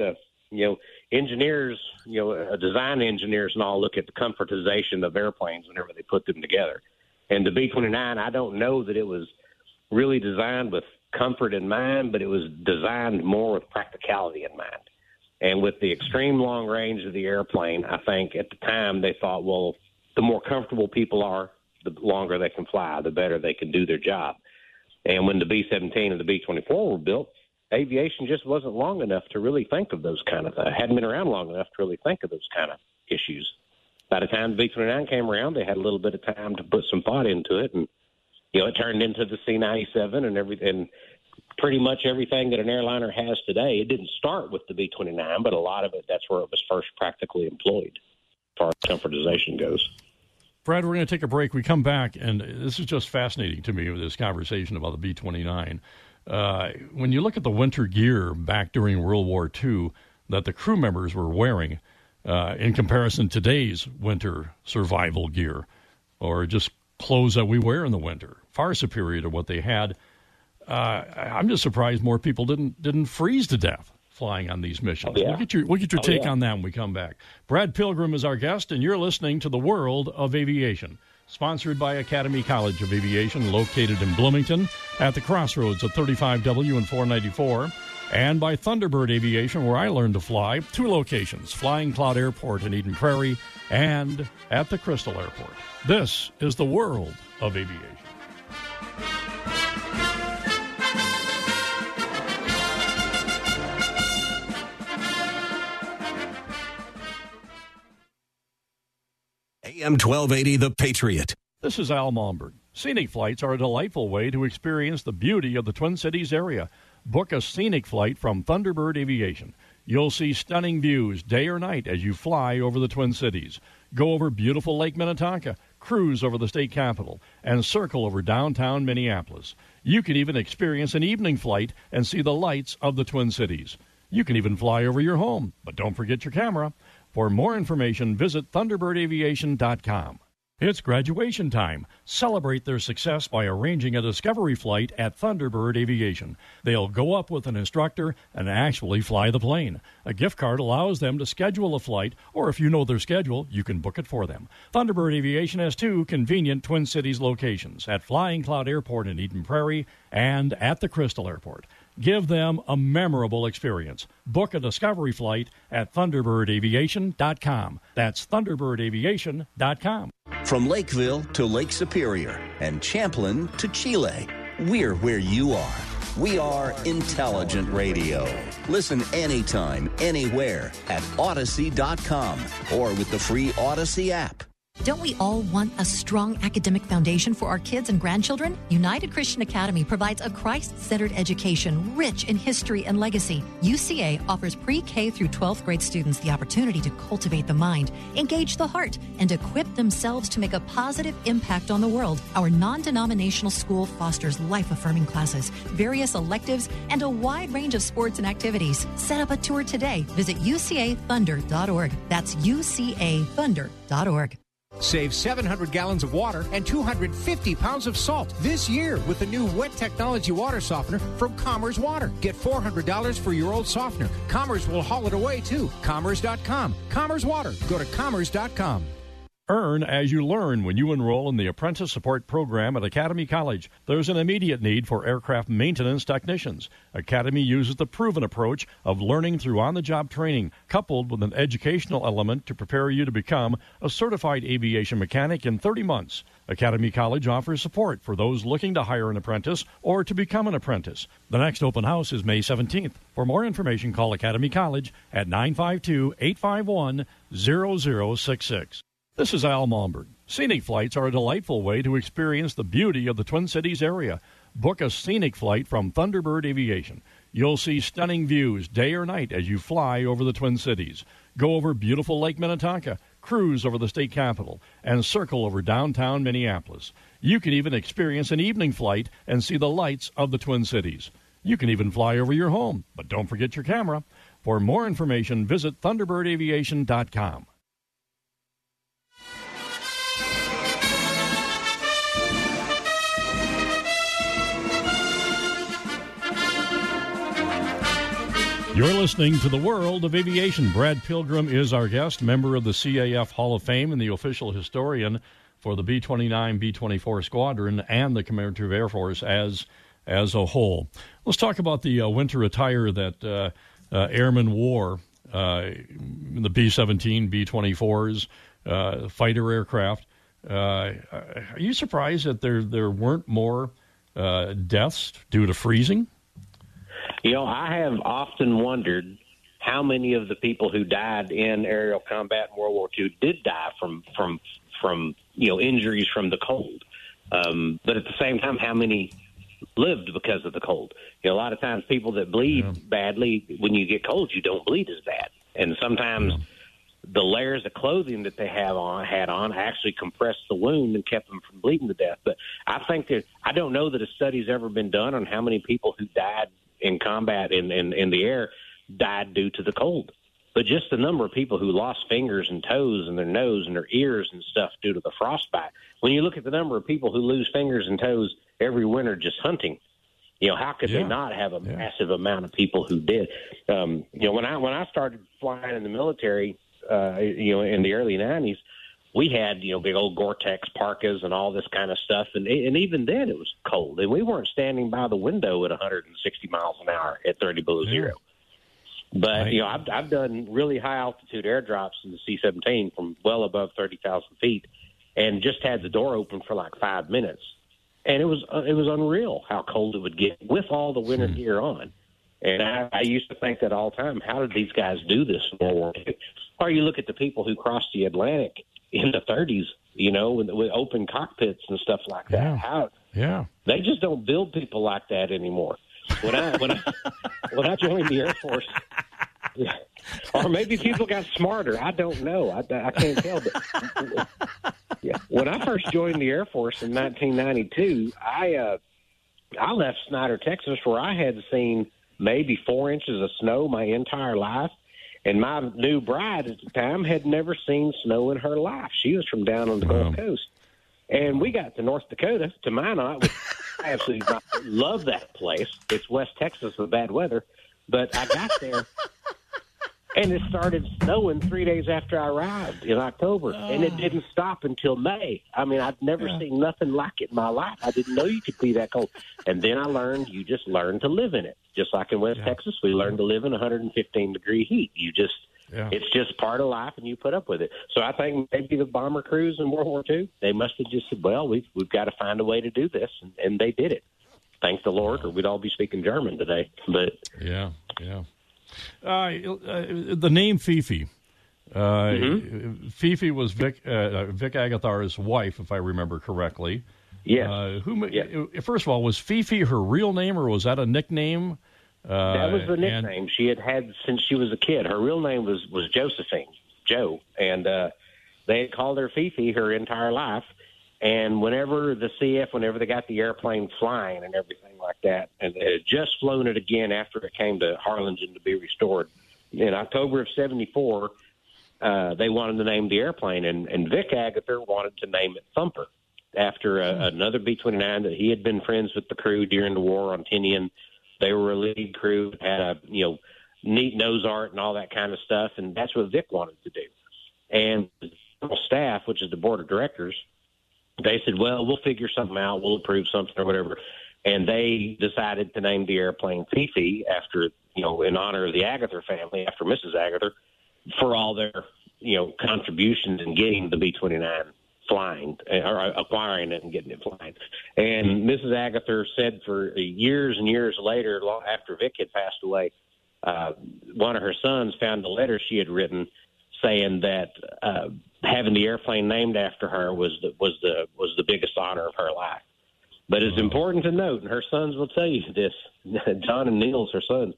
you know, engineers, you know, uh, design engineers and all look at the comfortization of airplanes whenever they put them together. And the B twenty-nine, I don't know that it was really designed with comfort in mind, but it was designed more with practicality in mind. And with the extreme long range of the airplane, I think at the time they thought, well, the more comfortable people are, the longer they can fly, the better they can do their job. And when the B seventeen and the B twenty-four were built, aviation just wasn't long enough to really think of those kind of things. Hadn't been around long enough to really think of those kind of issues. By the time the B twenty-nine came around, they had a little bit of time to put some thought into it, and you know, it turned into the C ninety-seven and everything. Pretty much everything that an airliner has today. It didn't start with the B twenty-nine, but a lot of it, that's where it was first practically employed as far as comfortization goes. Brad, we're going to take a break. We come back, and this is just fascinating to me with this conversation about the B twenty-nine. Uh, when you look at the winter gear back during World War Two that the crew members were wearing uh, in comparison to today's winter survival gear, or just clothes that we wear in the winter, far superior to what they had. Uh, I'm just surprised more people didn't didn't freeze to death flying on these missions. Oh, yeah. We'll get your, we'll get your oh, take yeah. on that when we come back. Brad Pilgrim is our guest, and you're listening to The World of Aviation, sponsored by Academy College of Aviation, located in Bloomington at the crossroads of thirty-five W and four ninety-four, and by Thunderbird Aviation, where I learned to fly, two locations, Flying Cloud Airport in Eden Prairie and at the Crystal Airport. This is The World of Aviation. A M twelve eighty, The Patriot. This is Al Malmberg. Scenic flights are a delightful way to experience the beauty of the Twin Cities area. Book a scenic flight from Thunderbird Aviation. You'll see stunning views day or night as you fly over the Twin Cities. Go over beautiful Lake Minnetonka, cruise over the state capitol, and circle over downtown Minneapolis. You can even experience an evening flight and see the lights of the Twin Cities. You can even fly over your home, but don't forget your camera. For more information, visit thunderbird aviation dot com. It's graduation time. Celebrate their success by arranging a discovery flight at Thunderbird Aviation. They'll go up with an instructor and actually fly the plane. A gift card allows them to schedule a flight, or if you know their schedule, you can book it for them. Thunderbird Aviation has two convenient Twin Cities locations, at Flying Cloud Airport in Eden Prairie and at the Crystal Airport. Give them a memorable experience. Book a discovery flight at thunderbird aviation dot com. That's thunderbird aviation dot com. From Lakeville to Lake Superior and Champlin to Chile, we're where you are. We are Intelligent Radio. Listen anytime, anywhere at Odyssey dot com or with the free Odyssey app. Don't we all want a strong academic foundation for our kids and grandchildren? United Christian Academy provides a Christ-centered education rich in history and legacy. U C A offers pre-K through twelfth grade students the opportunity to cultivate the mind, engage the heart, and equip themselves to make a positive impact on the world. Our non-denominational school fosters life-affirming classes, various electives, and a wide range of sports and activities. Set up a tour today. Visit u c a thunder dot org. That's u c a thunder dot org. Save seven hundred gallons of water and two hundred fifty pounds of salt this year with the new wet technology water softener from Commerce Water. Get four hundred dollars for your old softener. Commerce will haul it away, too. Commerce dot com. Commerce Water. Go to Commerce dot com. Earn as you learn when you enroll in the Apprentice Support Program at Academy College. There's an immediate need for aircraft maintenance technicians. Academy uses the proven approach of learning through on-the-job training, coupled with an educational element to prepare you to become a certified aviation mechanic in thirty months. Academy College offers support for those looking to hire an apprentice or to become an apprentice. The next open house is May seventeenth. For more information, call Academy College at nine five two, eight five one, zero zero six six. This is Al Malmberg. Scenic flights are a delightful way to experience the beauty of the Twin Cities area. Book a scenic flight from Thunderbird Aviation. You'll see stunning views day or night as you fly over the Twin Cities. Go over beautiful Lake Minnetonka, cruise over the state capitol, and circle over downtown Minneapolis. You can even experience an evening flight and see the lights of the Twin Cities. You can even fly over your home, but don't forget your camera. For more information, visit thunderbird aviation dot com. You're listening to the World of Aviation. Brad Pilgrim is our guest, member of the C A F Hall of Fame and the official historian for the B twenty-nine, B twenty-four Squadron and the Commemorative Air Force as as a whole. Let's talk about the uh, winter attire that uh, uh, airmen wore, uh, the B seventeen, B twenty-fours, uh, fighter aircraft. Uh, are you surprised that there, there weren't more uh, deaths due to freezing? You know, I have often wondered how many of the people who died in aerial combat in World War Two did die from, from, from you know, injuries from the cold. Um, but at the same time, how many lived because of the cold? You know, a lot of times people that bleed yeah. badly, when you get cold, you don't bleed as bad. And sometimes yeah. the layers of clothing that they have on had on actually compressed the wound and kept them from bleeding to death. But I think that I don't know that a study's ever been done on how many people who died in combat in, in, in the air died due to the cold. But just the number of people who lost fingers and toes and their nose and their ears and stuff due to the frostbite. When you look at the number of people who lose fingers and toes every winter just hunting, you know, how could yeah. they not have a yeah. massive amount of people who did? Um, you know, when I when I started flying in the military, uh, you know, in the early nineties, we had, you know, big old Gore-Tex parkas and all this kind of stuff. And, and even then it was cold. And we weren't standing by the window at one hundred sixty miles an hour at thirty below yeah. zero. But, right. you know, I've, I've done really high-altitude airdrops in the C seventeen from well above thirty thousand feet and just had the door open for like five minutes. And it was uh, it was unreal how cold it would get with all the winter hmm. gear on. And I, I used to think that all the time, how did these guys do this in World War Two? Or you look at the people who crossed the Atlantic in the thirties, you know, with, with open cockpits and stuff like that. Yeah. How yeah. They just don't build people like that anymore. When I when I when I joined the Air Force, or maybe people got smarter. I don't know. I, I can't tell. But yeah, when I first joined the Air Force in nineteen ninety-two, I uh, I left Snyder, Texas, where I had seen maybe four inches of snow my entire life. And my new bride at the time had never seen snow in her life. She was from down on the wow. Gulf Coast. And we got to North Dakota, to Minot, which I absolutely love that place. It's West Texas with bad weather. But I got there, and it started snowing three days after I arrived in October. Oh. And it didn't stop until May. I mean, I've never yeah. seen nothing like it in my life. I didn't know you could be that cold. And then I learned you just learn to live in it. Just like in West yeah. Texas, we learned to live in one hundred fifteen degree heat. You just, yeah. it's just part of life, and you put up with it. So I think maybe the bomber crews in World War Two, they must have just said, well, we've, we've got to find a way to do this. And, and they did it. Thank the Lord, or we'd all be speaking German today. But yeah, yeah. Uh, uh, the name Fifi. Uh, mm-hmm. Fifi was Vic, uh, Vic Agathar's wife, if I remember correctly. Yes. Uh, who, yes. First of all, was Fifi her real name, or was that a nickname? Uh, that was the nickname and, she had had since she was a kid. Her real name was, was Josephine, Joe, and uh, they had called her Fifi her entire life. And whenever the C F, whenever they got the airplane flying and everything like that, and they had just flown it again after it came to Harlingen to be restored, in October of seventy-four, uh, they wanted to name the airplane, and, and Vic Agathar wanted to name it Thumper, after uh, another B twenty-nine that he had been friends with the crew during the war on Tinian. They were a lead crew, had a, you know, neat nose art and all that kind of stuff, and that's what Vic wanted to do. And the staff, which is the board of directors, they said, well, we'll figure something out, we'll approve something or whatever. And they decided to name the airplane Fifi after, you know, in honor of the Agathar family, after Missus Agathar, for all their, you know, contributions in getting the B twenty-nine flying, or acquiring it and getting it flying. And Missus Agathar said for years and years later, after Vic had passed away, uh, one of her sons found a letter she had written saying that uh, having the airplane named after her was the, was the was the biggest honor of her life. But it's important to note, and her sons will tell you this, John and Niels, her sons,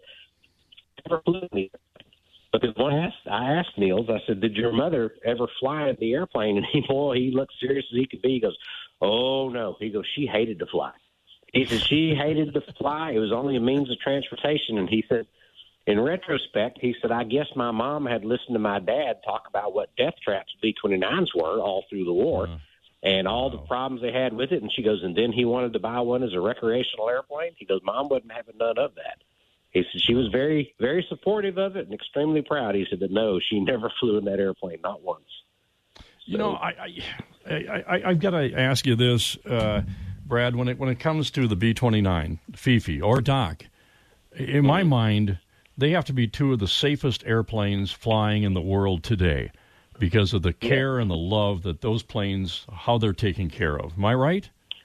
never flew in the airplane. Because when I asked, I asked Niels, I said, did your mother ever fly in the airplane? And he, boy, he looked serious as he could be. He goes, oh, no. He goes, she hated to fly. He said, she hated to fly. It was only a means of transportation. And he said, in retrospect, he said, I guess my mom had listened to my dad talk about what death traps B twenty-nines were all through the war uh, and all wow. the problems they had with it. And she goes, and then he wanted to buy one as a recreational airplane. He goes, Mom wasn't having none of that. He said she was very, very supportive of it and extremely proud. He said that, no, she never flew in that airplane, not once. So, you know, I, I, I, I, I've got to ask you this, uh, Brad, when it when it comes to the B twenty-nine, Fifi, or Doc, in my mind, they have to be two of the safest airplanes flying in the world today because of the care yeah. and the love that those planes, how they're taken care of. Am I right?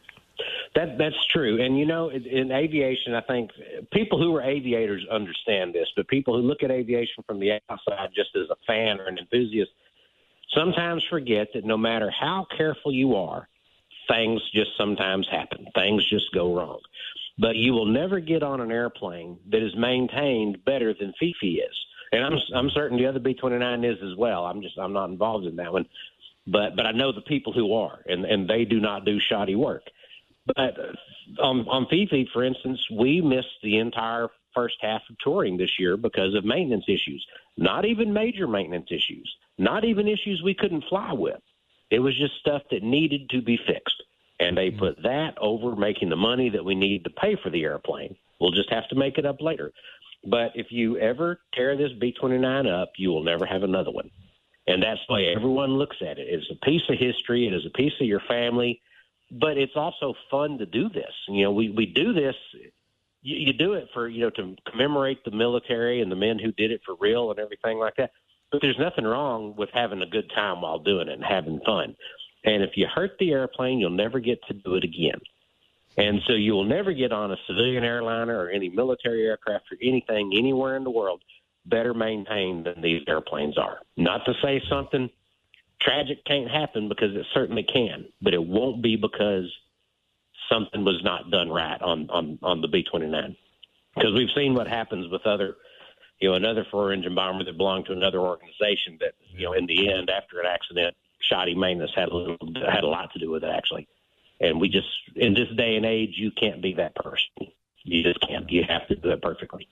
That That's true. And, you know, in, in aviation, I think people who are aviators understand this, but people who look at aviation from the outside just as a fan or an enthusiast sometimes forget that no matter how careful you are, things just sometimes happen. Things just go wrong. But you will never get on an airplane that is maintained better than Fifi is. And I'm I'm certain the other B twenty-nine is as well. I'm just I'm not involved in that one. But but I know the people who are, and, and they do not do shoddy work. But on, on Fifi, for instance, we missed the entire first half of touring this year because of maintenance issues. Not even major maintenance issues. Not even issues we couldn't fly with. It was just stuff that needed to be fixed. And they put that over making the money that we need to pay for the airplane. We'll just have to make it up later. But if you ever tear this B twenty-nine up, you will never have another one. And that's the way everyone looks at it. It's a piece of history. It is a piece of your family. But it's also fun to do this. You know, we, we do this. You, you do it for, you know, to commemorate the military and the men who did it for real and everything like that. But there's nothing wrong with having a good time while doing it and having fun. And if you hurt the airplane, you'll never get to do it again. And so you will never get on a civilian airliner or any military aircraft or anything anywhere in the world better maintained than these airplanes are. Not to say something tragic can't happen, because it certainly can, but it won't be because something was not done right on, on, on the B twenty-nine. Because we've seen what happens with other, you know, another four-engine bomber that belonged to another organization that, you know, in the end, after an accident, shoddy maintenance had a little, had a lot to do with it, actually. And we just, in this day and age, you can't be that person. You just can't. You have to do it perfectly.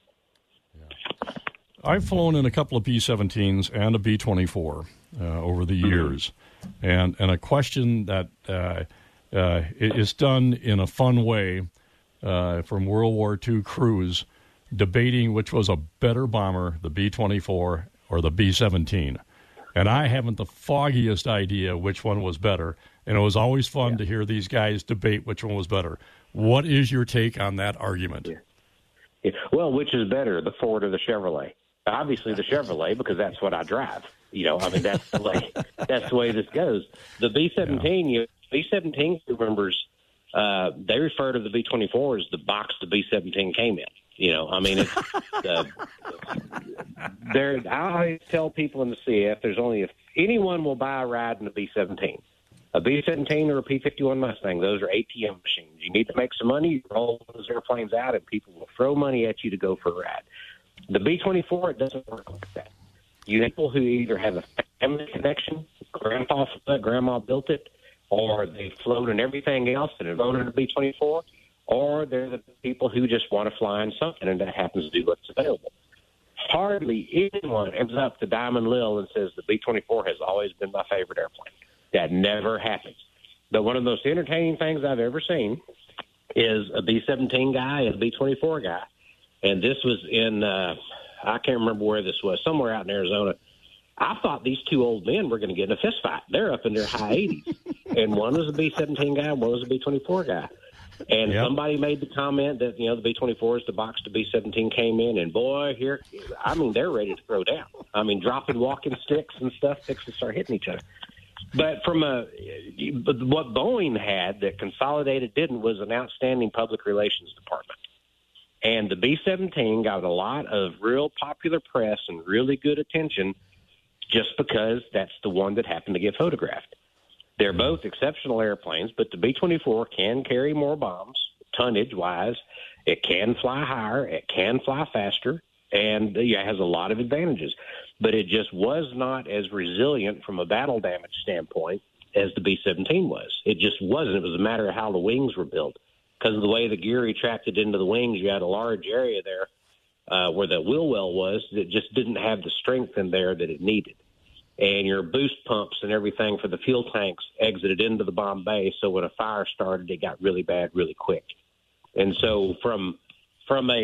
I've flown in a couple of B seventeens and a B twenty-four uh, over the years, mm-hmm. and and a question that uh, uh, is done in a fun way uh, from World War Two crews, debating which was a better bomber, the B twenty-four or the B seventeen. And I haven't the foggiest idea which one was better, and it was always fun yeah. to hear these guys debate which one was better. What is your take on that argument? Yeah. Yeah. Well, which is better, the Ford or the Chevrolet? Obviously the Chevrolet, because that's what I drive. You know, I mean, that's the way, that's the way this goes. The B seventeen, yeah. you, B seventeen members, uh, they refer to the B twenty-four as the box the B seventeen came in. You know, I mean, it's, uh, there. I always tell people in the C F, there's only if anyone will buy a ride in a B seventeen, a B seventeen or a P fifty-one Mustang. Those are A T M machines. You need to make some money, you roll those airplanes out, and people will throw money at you to go for a ride. The B twenty-four, it doesn't work like that. You have people who either have a family connection, grandpa, grandma built it, or they float and everything else and enrolled in a B twenty-four, or they're the people who just want to fly in something, and that happens to be what's available. Hardly anyone comes up to Diamond Lil and says the B twenty-four has always been my favorite airplane. That never happens. But one of the most entertaining things I've ever seen is a B seventeen guy and a B twenty-four guy. And this was in, uh, I can't remember where this was, somewhere out in Arizona. I thought these two old men were going to get in a fist fight. They're up in their high eighties. And one was a B seventeen guy, one was a B twenty-four guy. And yep. somebody made the comment that, you know, the B twenty-four is the box the B seventeen came in. And, boy, here, I mean, they're ready to throw down. I mean, dropping walking sticks and stuff, fixing to start hitting each other. But from a, what Boeing had that Consolidated didn't was an outstanding public relations department. And the B seventeen got a lot of real popular press and really good attention just because that's the one that happened to get photographed. They're both exceptional airplanes, but the B twenty-four can carry more bombs, tonnage-wise. It can fly higher. It can fly faster. And yeah, it has a lot of advantages. But it just was not as resilient from a battle damage standpoint as the B seventeen was. It just wasn't. It was a matter of how the wings were built. Because of the way the gear retracted into the wings, you had a large area there uh, where the wheel well was that just didn't have the strength in there that it needed. And your boost pumps and everything for the fuel tanks exited into the bomb bay, so when a fire started, it got really bad really quick. And so from from a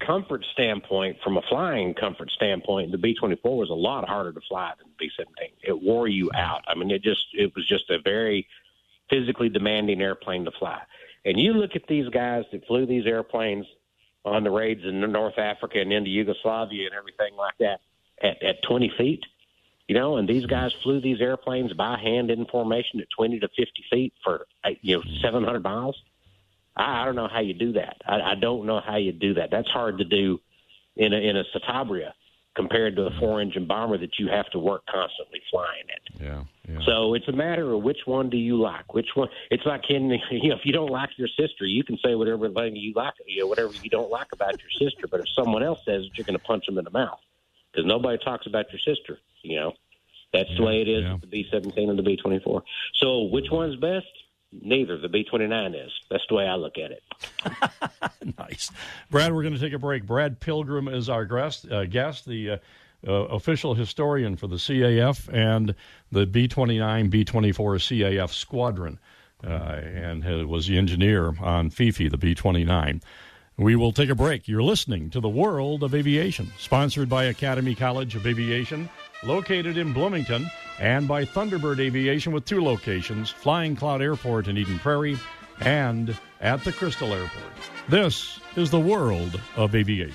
comfort standpoint, from a flying comfort standpoint, the B twenty-four was a lot harder to fly than the B seventeen. It wore you out. I mean, it just it was just a very physically demanding airplane to fly. And you look at these guys that flew these airplanes on the raids in North Africa and into Yugoslavia and everything like that at, at twenty feet, you know, and these guys flew these airplanes by hand in formation at twenty to fifty feet for, you know, seven hundred miles. I, I don't know how you do that. I, I don't know how you do that. That's hard to do in a, in a Citabria compared to a four-engine bomber that you have to work constantly flying it. Yeah, yeah. So it's a matter of which one do you like? Which one? It's like, in, you know, if you don't like your sister, you can say whatever thing you like, you know, whatever you don't like about your sister. But if someone else says it, you're going to punch them in the mouth because nobody talks about your sister. You know, that's yeah, the way it is yeah. with the B seventeen and the B twenty-four. So which one's best? Neither. The B twenty-nine is. That's the way I look at it. Nice. Brad, we're going to take a break. Brad Pilgrim is our guest, uh, guest the uh, uh, official historian for the C A F and the B twenty-nine, B twenty-four C A F squadron, uh, and was the engineer on Fifi, the B twenty-nine. We will take a break. You're listening to The World of Aviation, sponsored by Academy College of Aviation, located in Bloomington, and by Thunderbird Aviation with two locations, Flying Cloud Airport in Eden Prairie and at the Crystal Airport. This is The World of Aviation.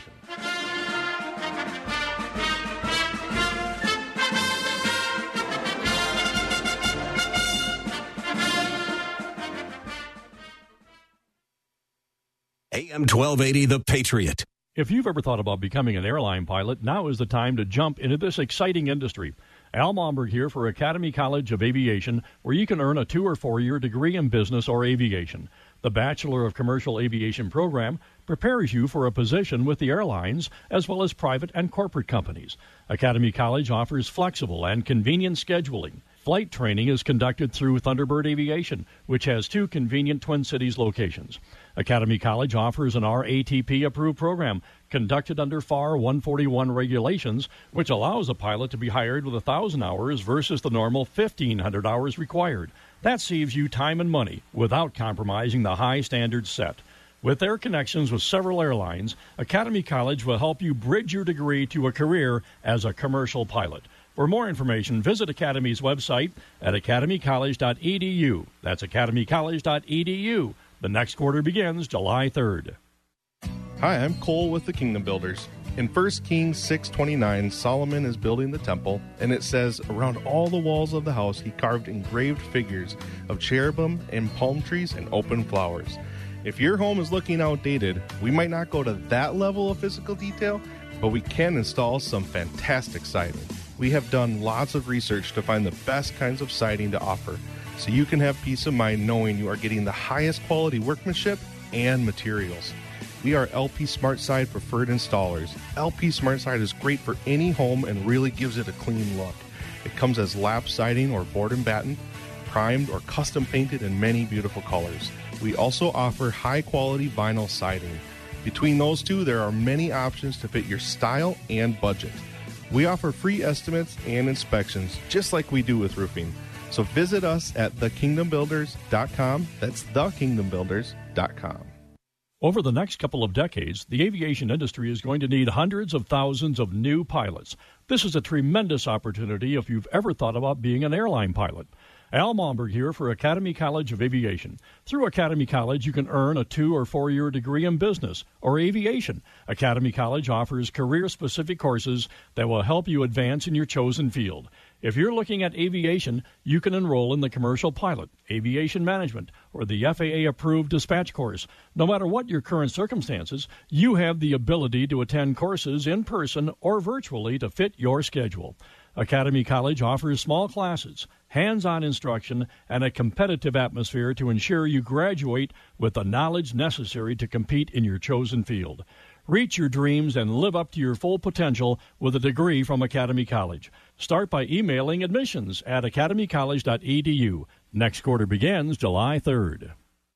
A M twelve eighty, The Patriot. If you've ever thought about becoming an airline pilot, now is the time to jump into this exciting industry. Al Momberg here for Academy College of Aviation, where you can earn a two- or four-year degree in business or aviation. The Bachelor of Commercial Aviation program prepares you for a position with the airlines as well as private and corporate companies. Academy College offers flexible and convenient scheduling. Flight training is conducted through Thunderbird Aviation, which has two convenient Twin Cities locations. Academy College offers an R A T P-approved program conducted under F A R one forty-one regulations, which allows a pilot to be hired with one thousand hours versus the normal fifteen hundred hours required. That saves you time and money without compromising the high standards set. With their connections with several airlines, Academy College will help you bridge your degree to a career as a commercial pilot. For more information, visit Academy's website at academy college dot e d u. That's academy college dot e d u. The next quarter begins July third. Hi, I'm Cole with the Kingdom Builders. In First Kings six twenty-nine, Solomon is building the temple, and it says, around all the walls of the house he carved engraved figures of cherubim and palm trees and open flowers. If your home is looking outdated, we might not go to that level of physical detail, but we can install some fantastic siding. We have done lots of research to find the best kinds of siding to offer, so you can have peace of mind knowing you are getting the highest quality workmanship and materials. We are L P SmartSide preferred installers. L P SmartSide is great for any home and really gives it a clean look. It comes as lap siding or board and batten, primed or custom painted in many beautiful colors. We also offer high quality vinyl siding. Between those two, there are many options to fit your style and budget. We offer free estimates and inspections, just like we do with roofing. So visit us at the kingdom builders dot com. That's the kingdom builders dot com. Over the next couple of decades, the aviation industry is going to need hundreds of thousands of new pilots. This is a tremendous opportunity if you've ever thought about being an airline pilot. Al Momberg here for Academy College of Aviation. Through Academy College, you can earn a two- or four-year degree in business or aviation. Academy College offers career-specific courses that will help you advance in your chosen field. If you're looking at aviation, you can enroll in the Commercial Pilot, Aviation Management, or the F A A-approved dispatch course. No matter what your current circumstances, you have the ability to attend courses in person or virtually to fit your schedule. Academy College offers small classes, hands-on instruction, and a competitive atmosphere to ensure you graduate with the knowledge necessary to compete in your chosen field. Reach your dreams and live up to your full potential with a degree from Academy College. Start by emailing admissions at academy college dot e d u. Next quarter begins July third.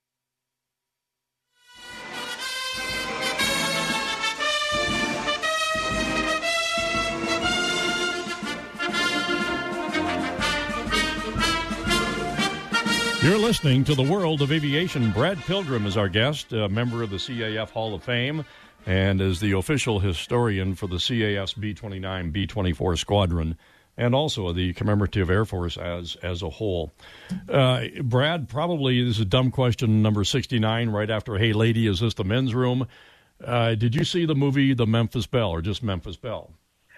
You're listening to The World of Aviation. Brad Pilgrim is our guest, a member of the C A F Hall of Fame, and is the official historian for the C A S B twenty-nine, B twenty-four Squadron, and also the Commemorative Air Force as as a whole. Uh, Brad, probably this is a dumb question, number sixty-nine, right after Hey Lady, Is This the Men's Room? Uh, did you see the movie The Memphis Belle, or just Memphis Belle?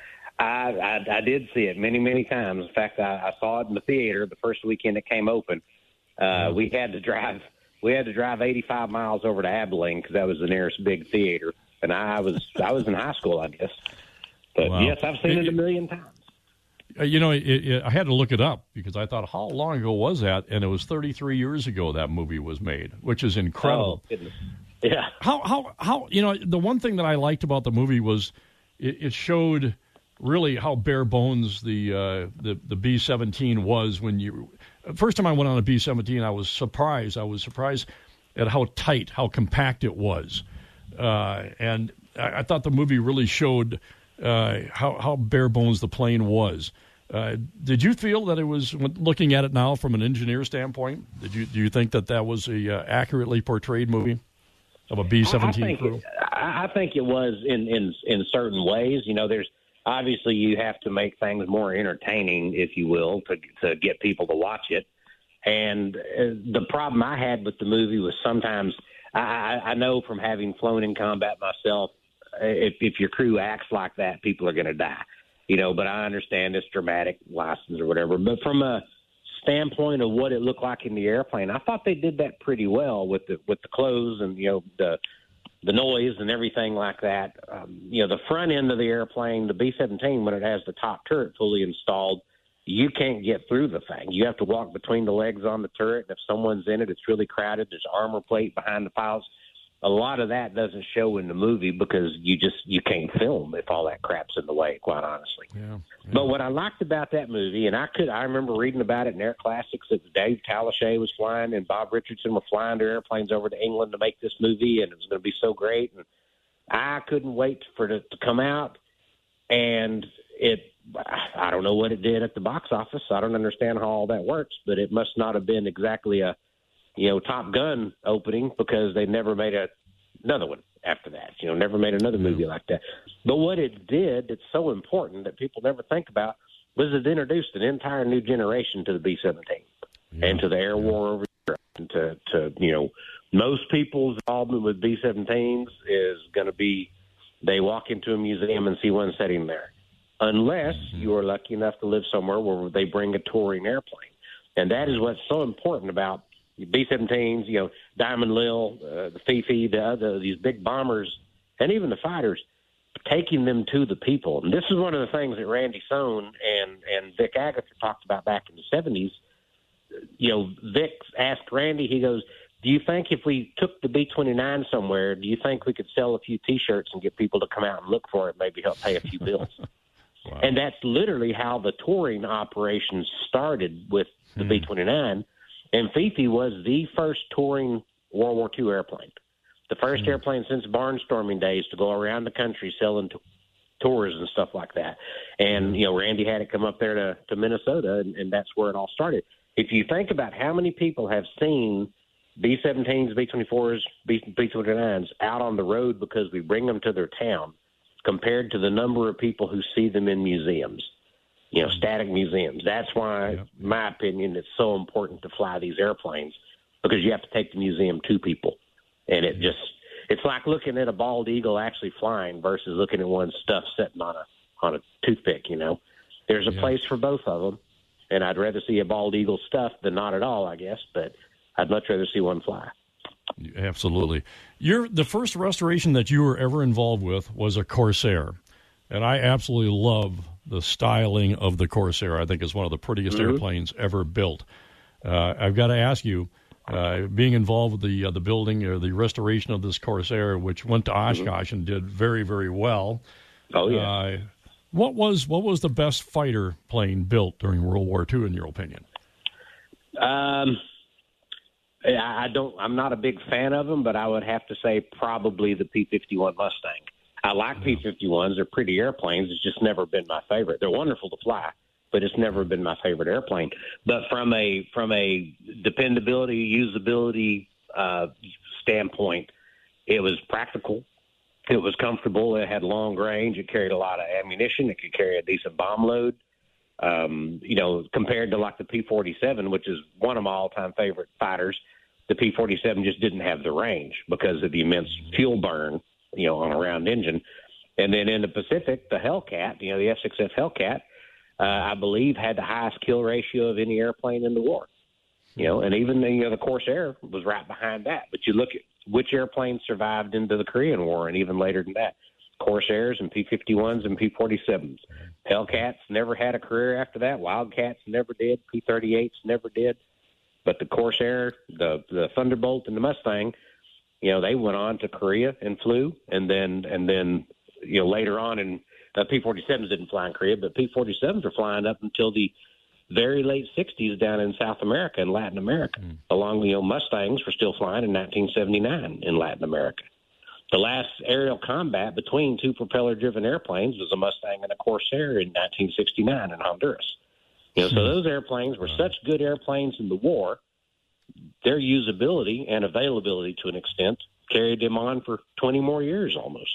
I, I, I did see it many, many times. In fact, I, I saw it in the theater the first weekend it came open. Uh, we had to drive we had to drive eighty-five miles over to Abilene because that was the nearest big theater, and I was I was in high school, I guess. But Wow. yes, I've seen it, it a million times. Uh, you know, it, it, I had to look it up because I thought, how long ago was that? And it was thirty-three years ago that movie was made, which is incredible. Oh, goodness. Yeah. How how how you know, the one thing that I liked about the movie was it, it showed really how bare bones the uh, the the B seventeen was. When you first time I went on a B seventeen, I was surprised. I was surprised at how tight, how compact it was, uh, and I, I thought the movie really showed uh, how how bare bones the plane was. Uh, did you feel that it was, looking at it now from an engineer standpoint, did you do you think that that was a uh, accurately portrayed movie of a B seventeen I think crew? It, I I think it was in, in in certain ways. You know, there's obviously you have to make things more entertaining, if you will, to to get people to watch it. And uh, the problem I had with the movie was sometimes I, I know from having flown in combat myself, if, if your crew acts like that, people are going to die. You know, but I understand it's dramatic license or whatever. But from a standpoint of what it looked like in the airplane, I thought they did that pretty well with the with the clothes and, you know, the the noise and everything like that. Um, you know, the front end of the airplane, the B seventeen, when it has the top turret fully installed, you can't get through the thing. You have to walk between the legs on the turret. And if someone's in it, it's really crowded. There's armor plate behind the pilots. A lot of that doesn't show in the movie because you just you can't film if all that crap's in the way, quite honestly. Yeah, yeah. But what I liked about that movie, and I could I remember reading about it in Air Classics that Dave Talashay was flying and Bob Richardson were flying their airplanes over to England to make this movie, and it was going to be so great. And I couldn't wait for it to come out, and it I don't know what it did at the box office. I don't understand how all that works, but it must not have been exactly a you know, Top Gun opening because they never made a, another one after that. You know, never made another movie like that. But what it did that's so important that people never think about was it introduced an entire new generation to the B seventeen yeah. and to the air war over here. And to, to, you know, most people's involvement with B seventeens is going to be they walk into a museum and see one sitting there, unless mm-hmm. you are lucky enough to live somewhere where they bring a touring airplane. And that is what's so important about B seventeens, you know, Diamond Lil, uh, the Fifi, the other, these big bombers, and even the fighters, taking them to the people. And this is one of the things that Randy Sohn and, and Vic Agatha talked about back in the seventies. You know, Vic asked Randy, he goes, do you think if we took the B twenty-nine somewhere, do you think we could sell a few T-shirts and get people to come out and look for it, maybe help pay a few bills? Wow. And that's literally how the touring operations started with the hmm. B twenty-nine. And Fifi was the first touring World War Two airplane, the first mm-hmm. airplane since barnstorming days to go around the country selling t- tours and stuff like that. And, you know, Randy had it come up there to, to Minnesota, and, and that's where it all started. If you think about how many people have seen B seventeens, B twenty-fours, B twenty-nines out on the road because we bring them to their town compared to the number of people who see them in museums. You know, static museums. That's why, in my opinion, it's so important to fly these airplanes because you have to take the museum to people. And it just, it's like looking at a bald eagle actually flying versus looking at one stuff sitting on a, on a toothpick, you know. There's a yeah. place for both of them. And I'd rather see a bald eagle stuffed than not at all, I guess. But I'd much rather see one fly. Absolutely. You're, the first restoration that you were ever involved with was a Corsair. And I absolutely love the styling of the Corsair. I think it's one of the prettiest mm-hmm. airplanes ever built. Uh, I've got to ask you, uh, being involved with the uh, the building or the restoration of this Corsair, which went to Oshkosh mm-hmm. and did very, very well. Oh yeah. Uh, what was what was the best fighter plane built during World War Two, in your opinion? Um, I don't. I'm not a big fan of them, but I would have to say probably the P fifty-one Mustang. I like P fifty-ones. They're pretty airplanes. It's just never been my favorite. They're wonderful to fly, but it's never been my favorite airplane. But from a from a dependability, usability uh, standpoint, it was practical. It was comfortable. It had long range. It carried a lot of ammunition. It could carry a decent bomb load. Um, you know, compared to like the P forty-seven, which is one of my all-time favorite fighters, the P forty-seven just didn't have the range because of the immense fuel burn, you know, on a round engine. And then in the Pacific, the Hellcat, you know, the F six F Hellcat, uh, I believe had the highest kill ratio of any airplane in the war. You know, and even the, you know, the Corsair was right behind that. But you look at which airplanes survived into the Korean War and even later than that. Corsairs and P fifty-ones and P forty-sevens. Hellcats never had a career after that. Wildcats never did. P thirty-eights never did. But the Corsair, the the Thunderbolt, and the Mustang, you know, they went on to Korea and flew, and then and then you know later on, and uh, P forty-sevens didn't fly in Korea, but P forty-sevens are flying up until the very late sixties down in South America and Latin America. Mm. Along, you know, Mustangs were still flying in nineteen seventy-nine in Latin America. The last aerial combat between two propeller-driven airplanes was a Mustang and a Corsair in nineteen sixty-nine in Honduras. You know, so those airplanes were such good airplanes in the war, their usability and availability to an extent carried them on for twenty more years almost.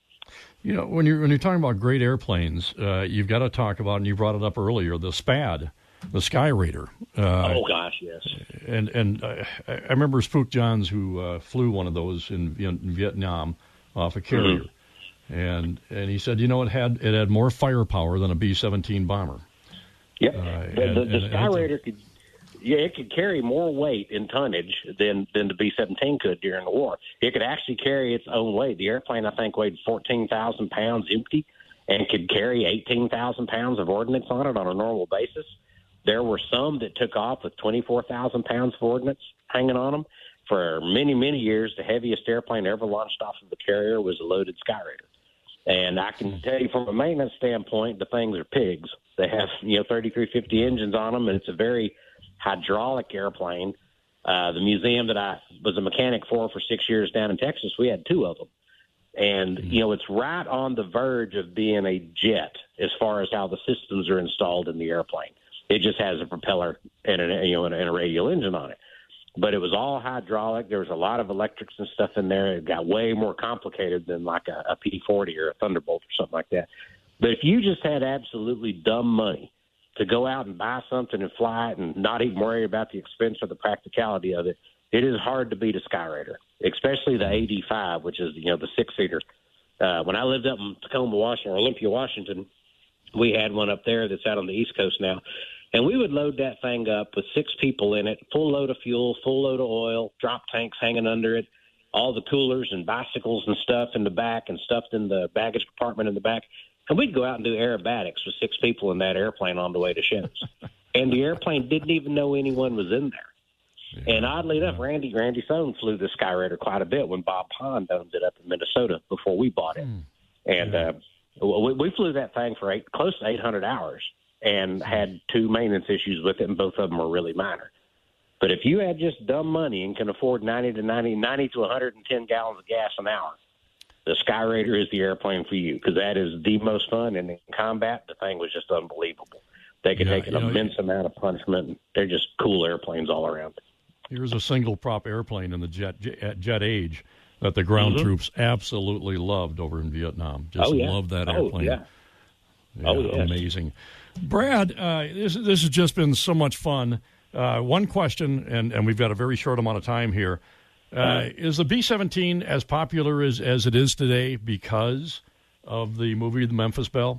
You know, when you're when you're talking about great airplanes, uh, you've got to talk about, and you brought it up earlier, the SPAD, the Sky Raider. Uh, oh gosh, yes. And and uh, I remember Spook Johns, who uh, flew one of those in, in Vietnam off a carrier, mm-hmm. and and he said, you know, it had it had more firepower than a B seventeen bomber. Yep. Uh, the and, the, the and, Sky and Raider could, yeah, it could carry more weight in tonnage than than the B seventeen could during the war. It could actually carry its own weight. The airplane, I think, weighed fourteen thousand pounds empty, and could carry eighteen thousand pounds of ordnance on it on a normal basis. There were some that took off with twenty-four thousand pounds of ordnance hanging on them. For many, many years, the heaviest airplane ever launched off of the carrier was a loaded Sky Raider. And I can tell you from a maintenance standpoint, the things are pigs. They have, you know, thirty-three fifty engines on them, and it's a very hydraulic airplane. Uh, the museum that I was a mechanic for for six years down in Texas, we had two of them. And, you know, it's right on the verge of being a jet as far as how the systems are installed in the airplane. It just has a propeller and a, you know, and a radial engine on it. But it was all hydraulic. There was a lot of electrics and stuff in there. It got way more complicated than like a, a P forty or a Thunderbolt or something like that. But if you just had absolutely dumb money to go out and buy something and fly it and not even worry about the expense or the practicality of it, it is hard to beat a Sky Raider, especially the A D five, which is, you know, the six-seater. Uh, when I lived up in Tacoma, Washington, or Olympia, Washington, we had one up there that's out on the East Coast now. And we would load that thing up with six people in it, full load of fuel, full load of oil, drop tanks hanging under it, all the coolers and bicycles and stuff in the back and stuffed in the baggage compartment in the back. And we'd go out and do aerobatics with six people in that airplane on the way to shows. And the airplane didn't even know anyone was in there. Yeah. And oddly enough, Randy Randy Sohn flew the Sky Raider quite a bit when Bob Pond owned it up in Minnesota before we bought it. Mm. And uh, we, we flew that thing for eight, close to eight hundred hours. And had two maintenance issues with it, and both of them were really minor. But if you had just dumb money and can afford ninety to ninety, ninety to one hundred ten gallons of gas an hour, the Sky Raider is the airplane for you, because that is the most fun. And in combat, the thing was just unbelievable. They could yeah, take an know, immense amount of punishment. And they're just cool airplanes all around. Here's a single prop airplane in the jet jet, jet age that the ground mm-hmm. troops absolutely loved over in Vietnam. Just oh, yeah. loved that oh, airplane. Yeah. Yeah, oh, yes. Amazing. Brad, uh, this this has just been so much fun. Uh, one question, and, and we've got a very short amount of time here. Uh, uh, is the B seventeen as popular as, as it is today because of the movie The Memphis Belle?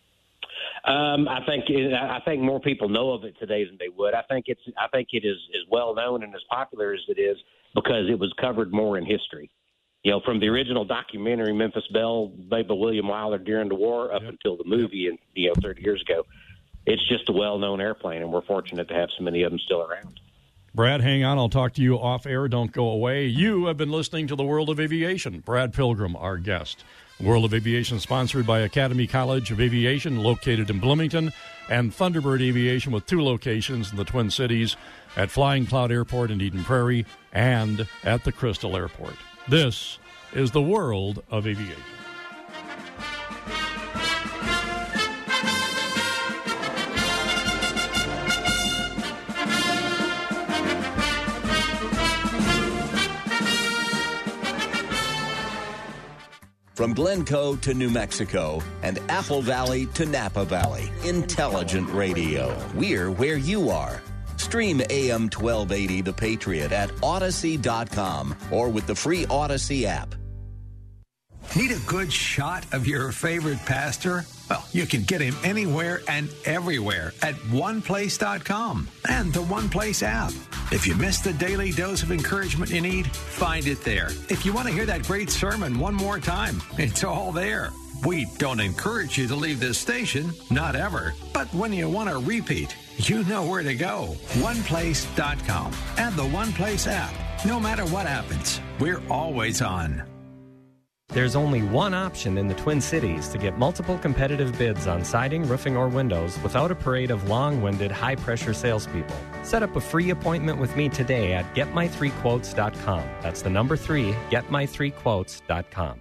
Um, I think I think more people know of it today than they would. I think it's I think it is as well known and as popular as it is because it was covered more in history. You know, from the original documentary Memphis Belle made by William Wyler during the war up yep. until the movie, and you know, thirty years ago, it's just a well-known airplane, and we're fortunate to have so many of them still around. Brad, hang on. I'll talk to you off air. Don't go away. You have been listening to The World of Aviation. Brad Pilgrim, our guest. World of Aviation sponsored by Academy College of Aviation, located in Bloomington, and Thunderbird Aviation with two locations in the Twin Cities at Flying Cloud Airport in Eden Prairie and at the Crystal Airport. This is The World of Aviation. From Glencoe to New Mexico and Apple Valley to Napa Valley. Intelligent radio. We're where you are. Stream A M twelve eighty The Patriot at Odyssey dot com or with the free Odyssey app. Need a good shot of your favorite pastor? Well, you can get him anywhere and everywhere at one place dot com and the One Place app. If you missed the daily dose of encouragement you need, find it there. If you want to hear that great sermon one more time, it's all there. We don't encourage you to leave this station, not ever. But when you want a repeat, you know where to go. one place dot com and the One Place app. No matter what happens, we're always on. There's only one option in the Twin Cities to get multiple competitive bids on siding, roofing, or windows without a parade of long-winded, high-pressure salespeople. Set up a free appointment with me today at get my three quotes dot com. That's the number three, get my three quotes dot com.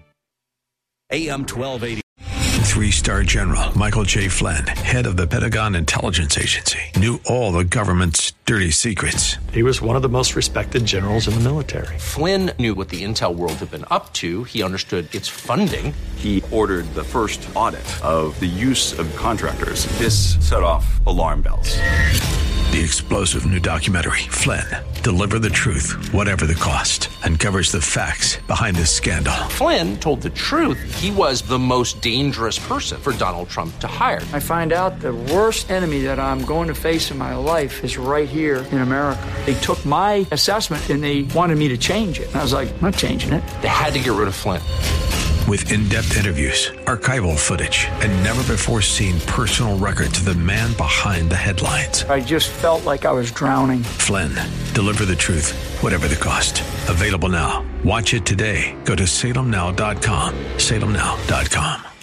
A M twelve eighty. Three-star General Michael J. Flynn, head of the Pentagon Intelligence Agency, knew all the government's dirty secrets. He was one of the most respected generals in the military. Flynn knew what the intel world had been up to. He understood its funding. He ordered the first audit of the use of contractors. This set off alarm bells. The explosive new documentary, Flynn, Deliver the Truth, Whatever the Cost, uncovers the facts behind this scandal. Flynn told the truth. He was the most dangerous person for Donald Trump to hire. I find out the worst enemy that I'm going to face in my life is right here in America. They took my assessment and they wanted me to change it. And I was like, I'm not changing it. They had to get rid of Flynn. With in-depth interviews, archival footage, and never-before-seen personal records of the man behind the headlines. I just felt like I was drowning. Flynn, Deliver the Truth, Whatever the Cost. Available now. Watch it today. Go to salem now dot com. salem now dot com.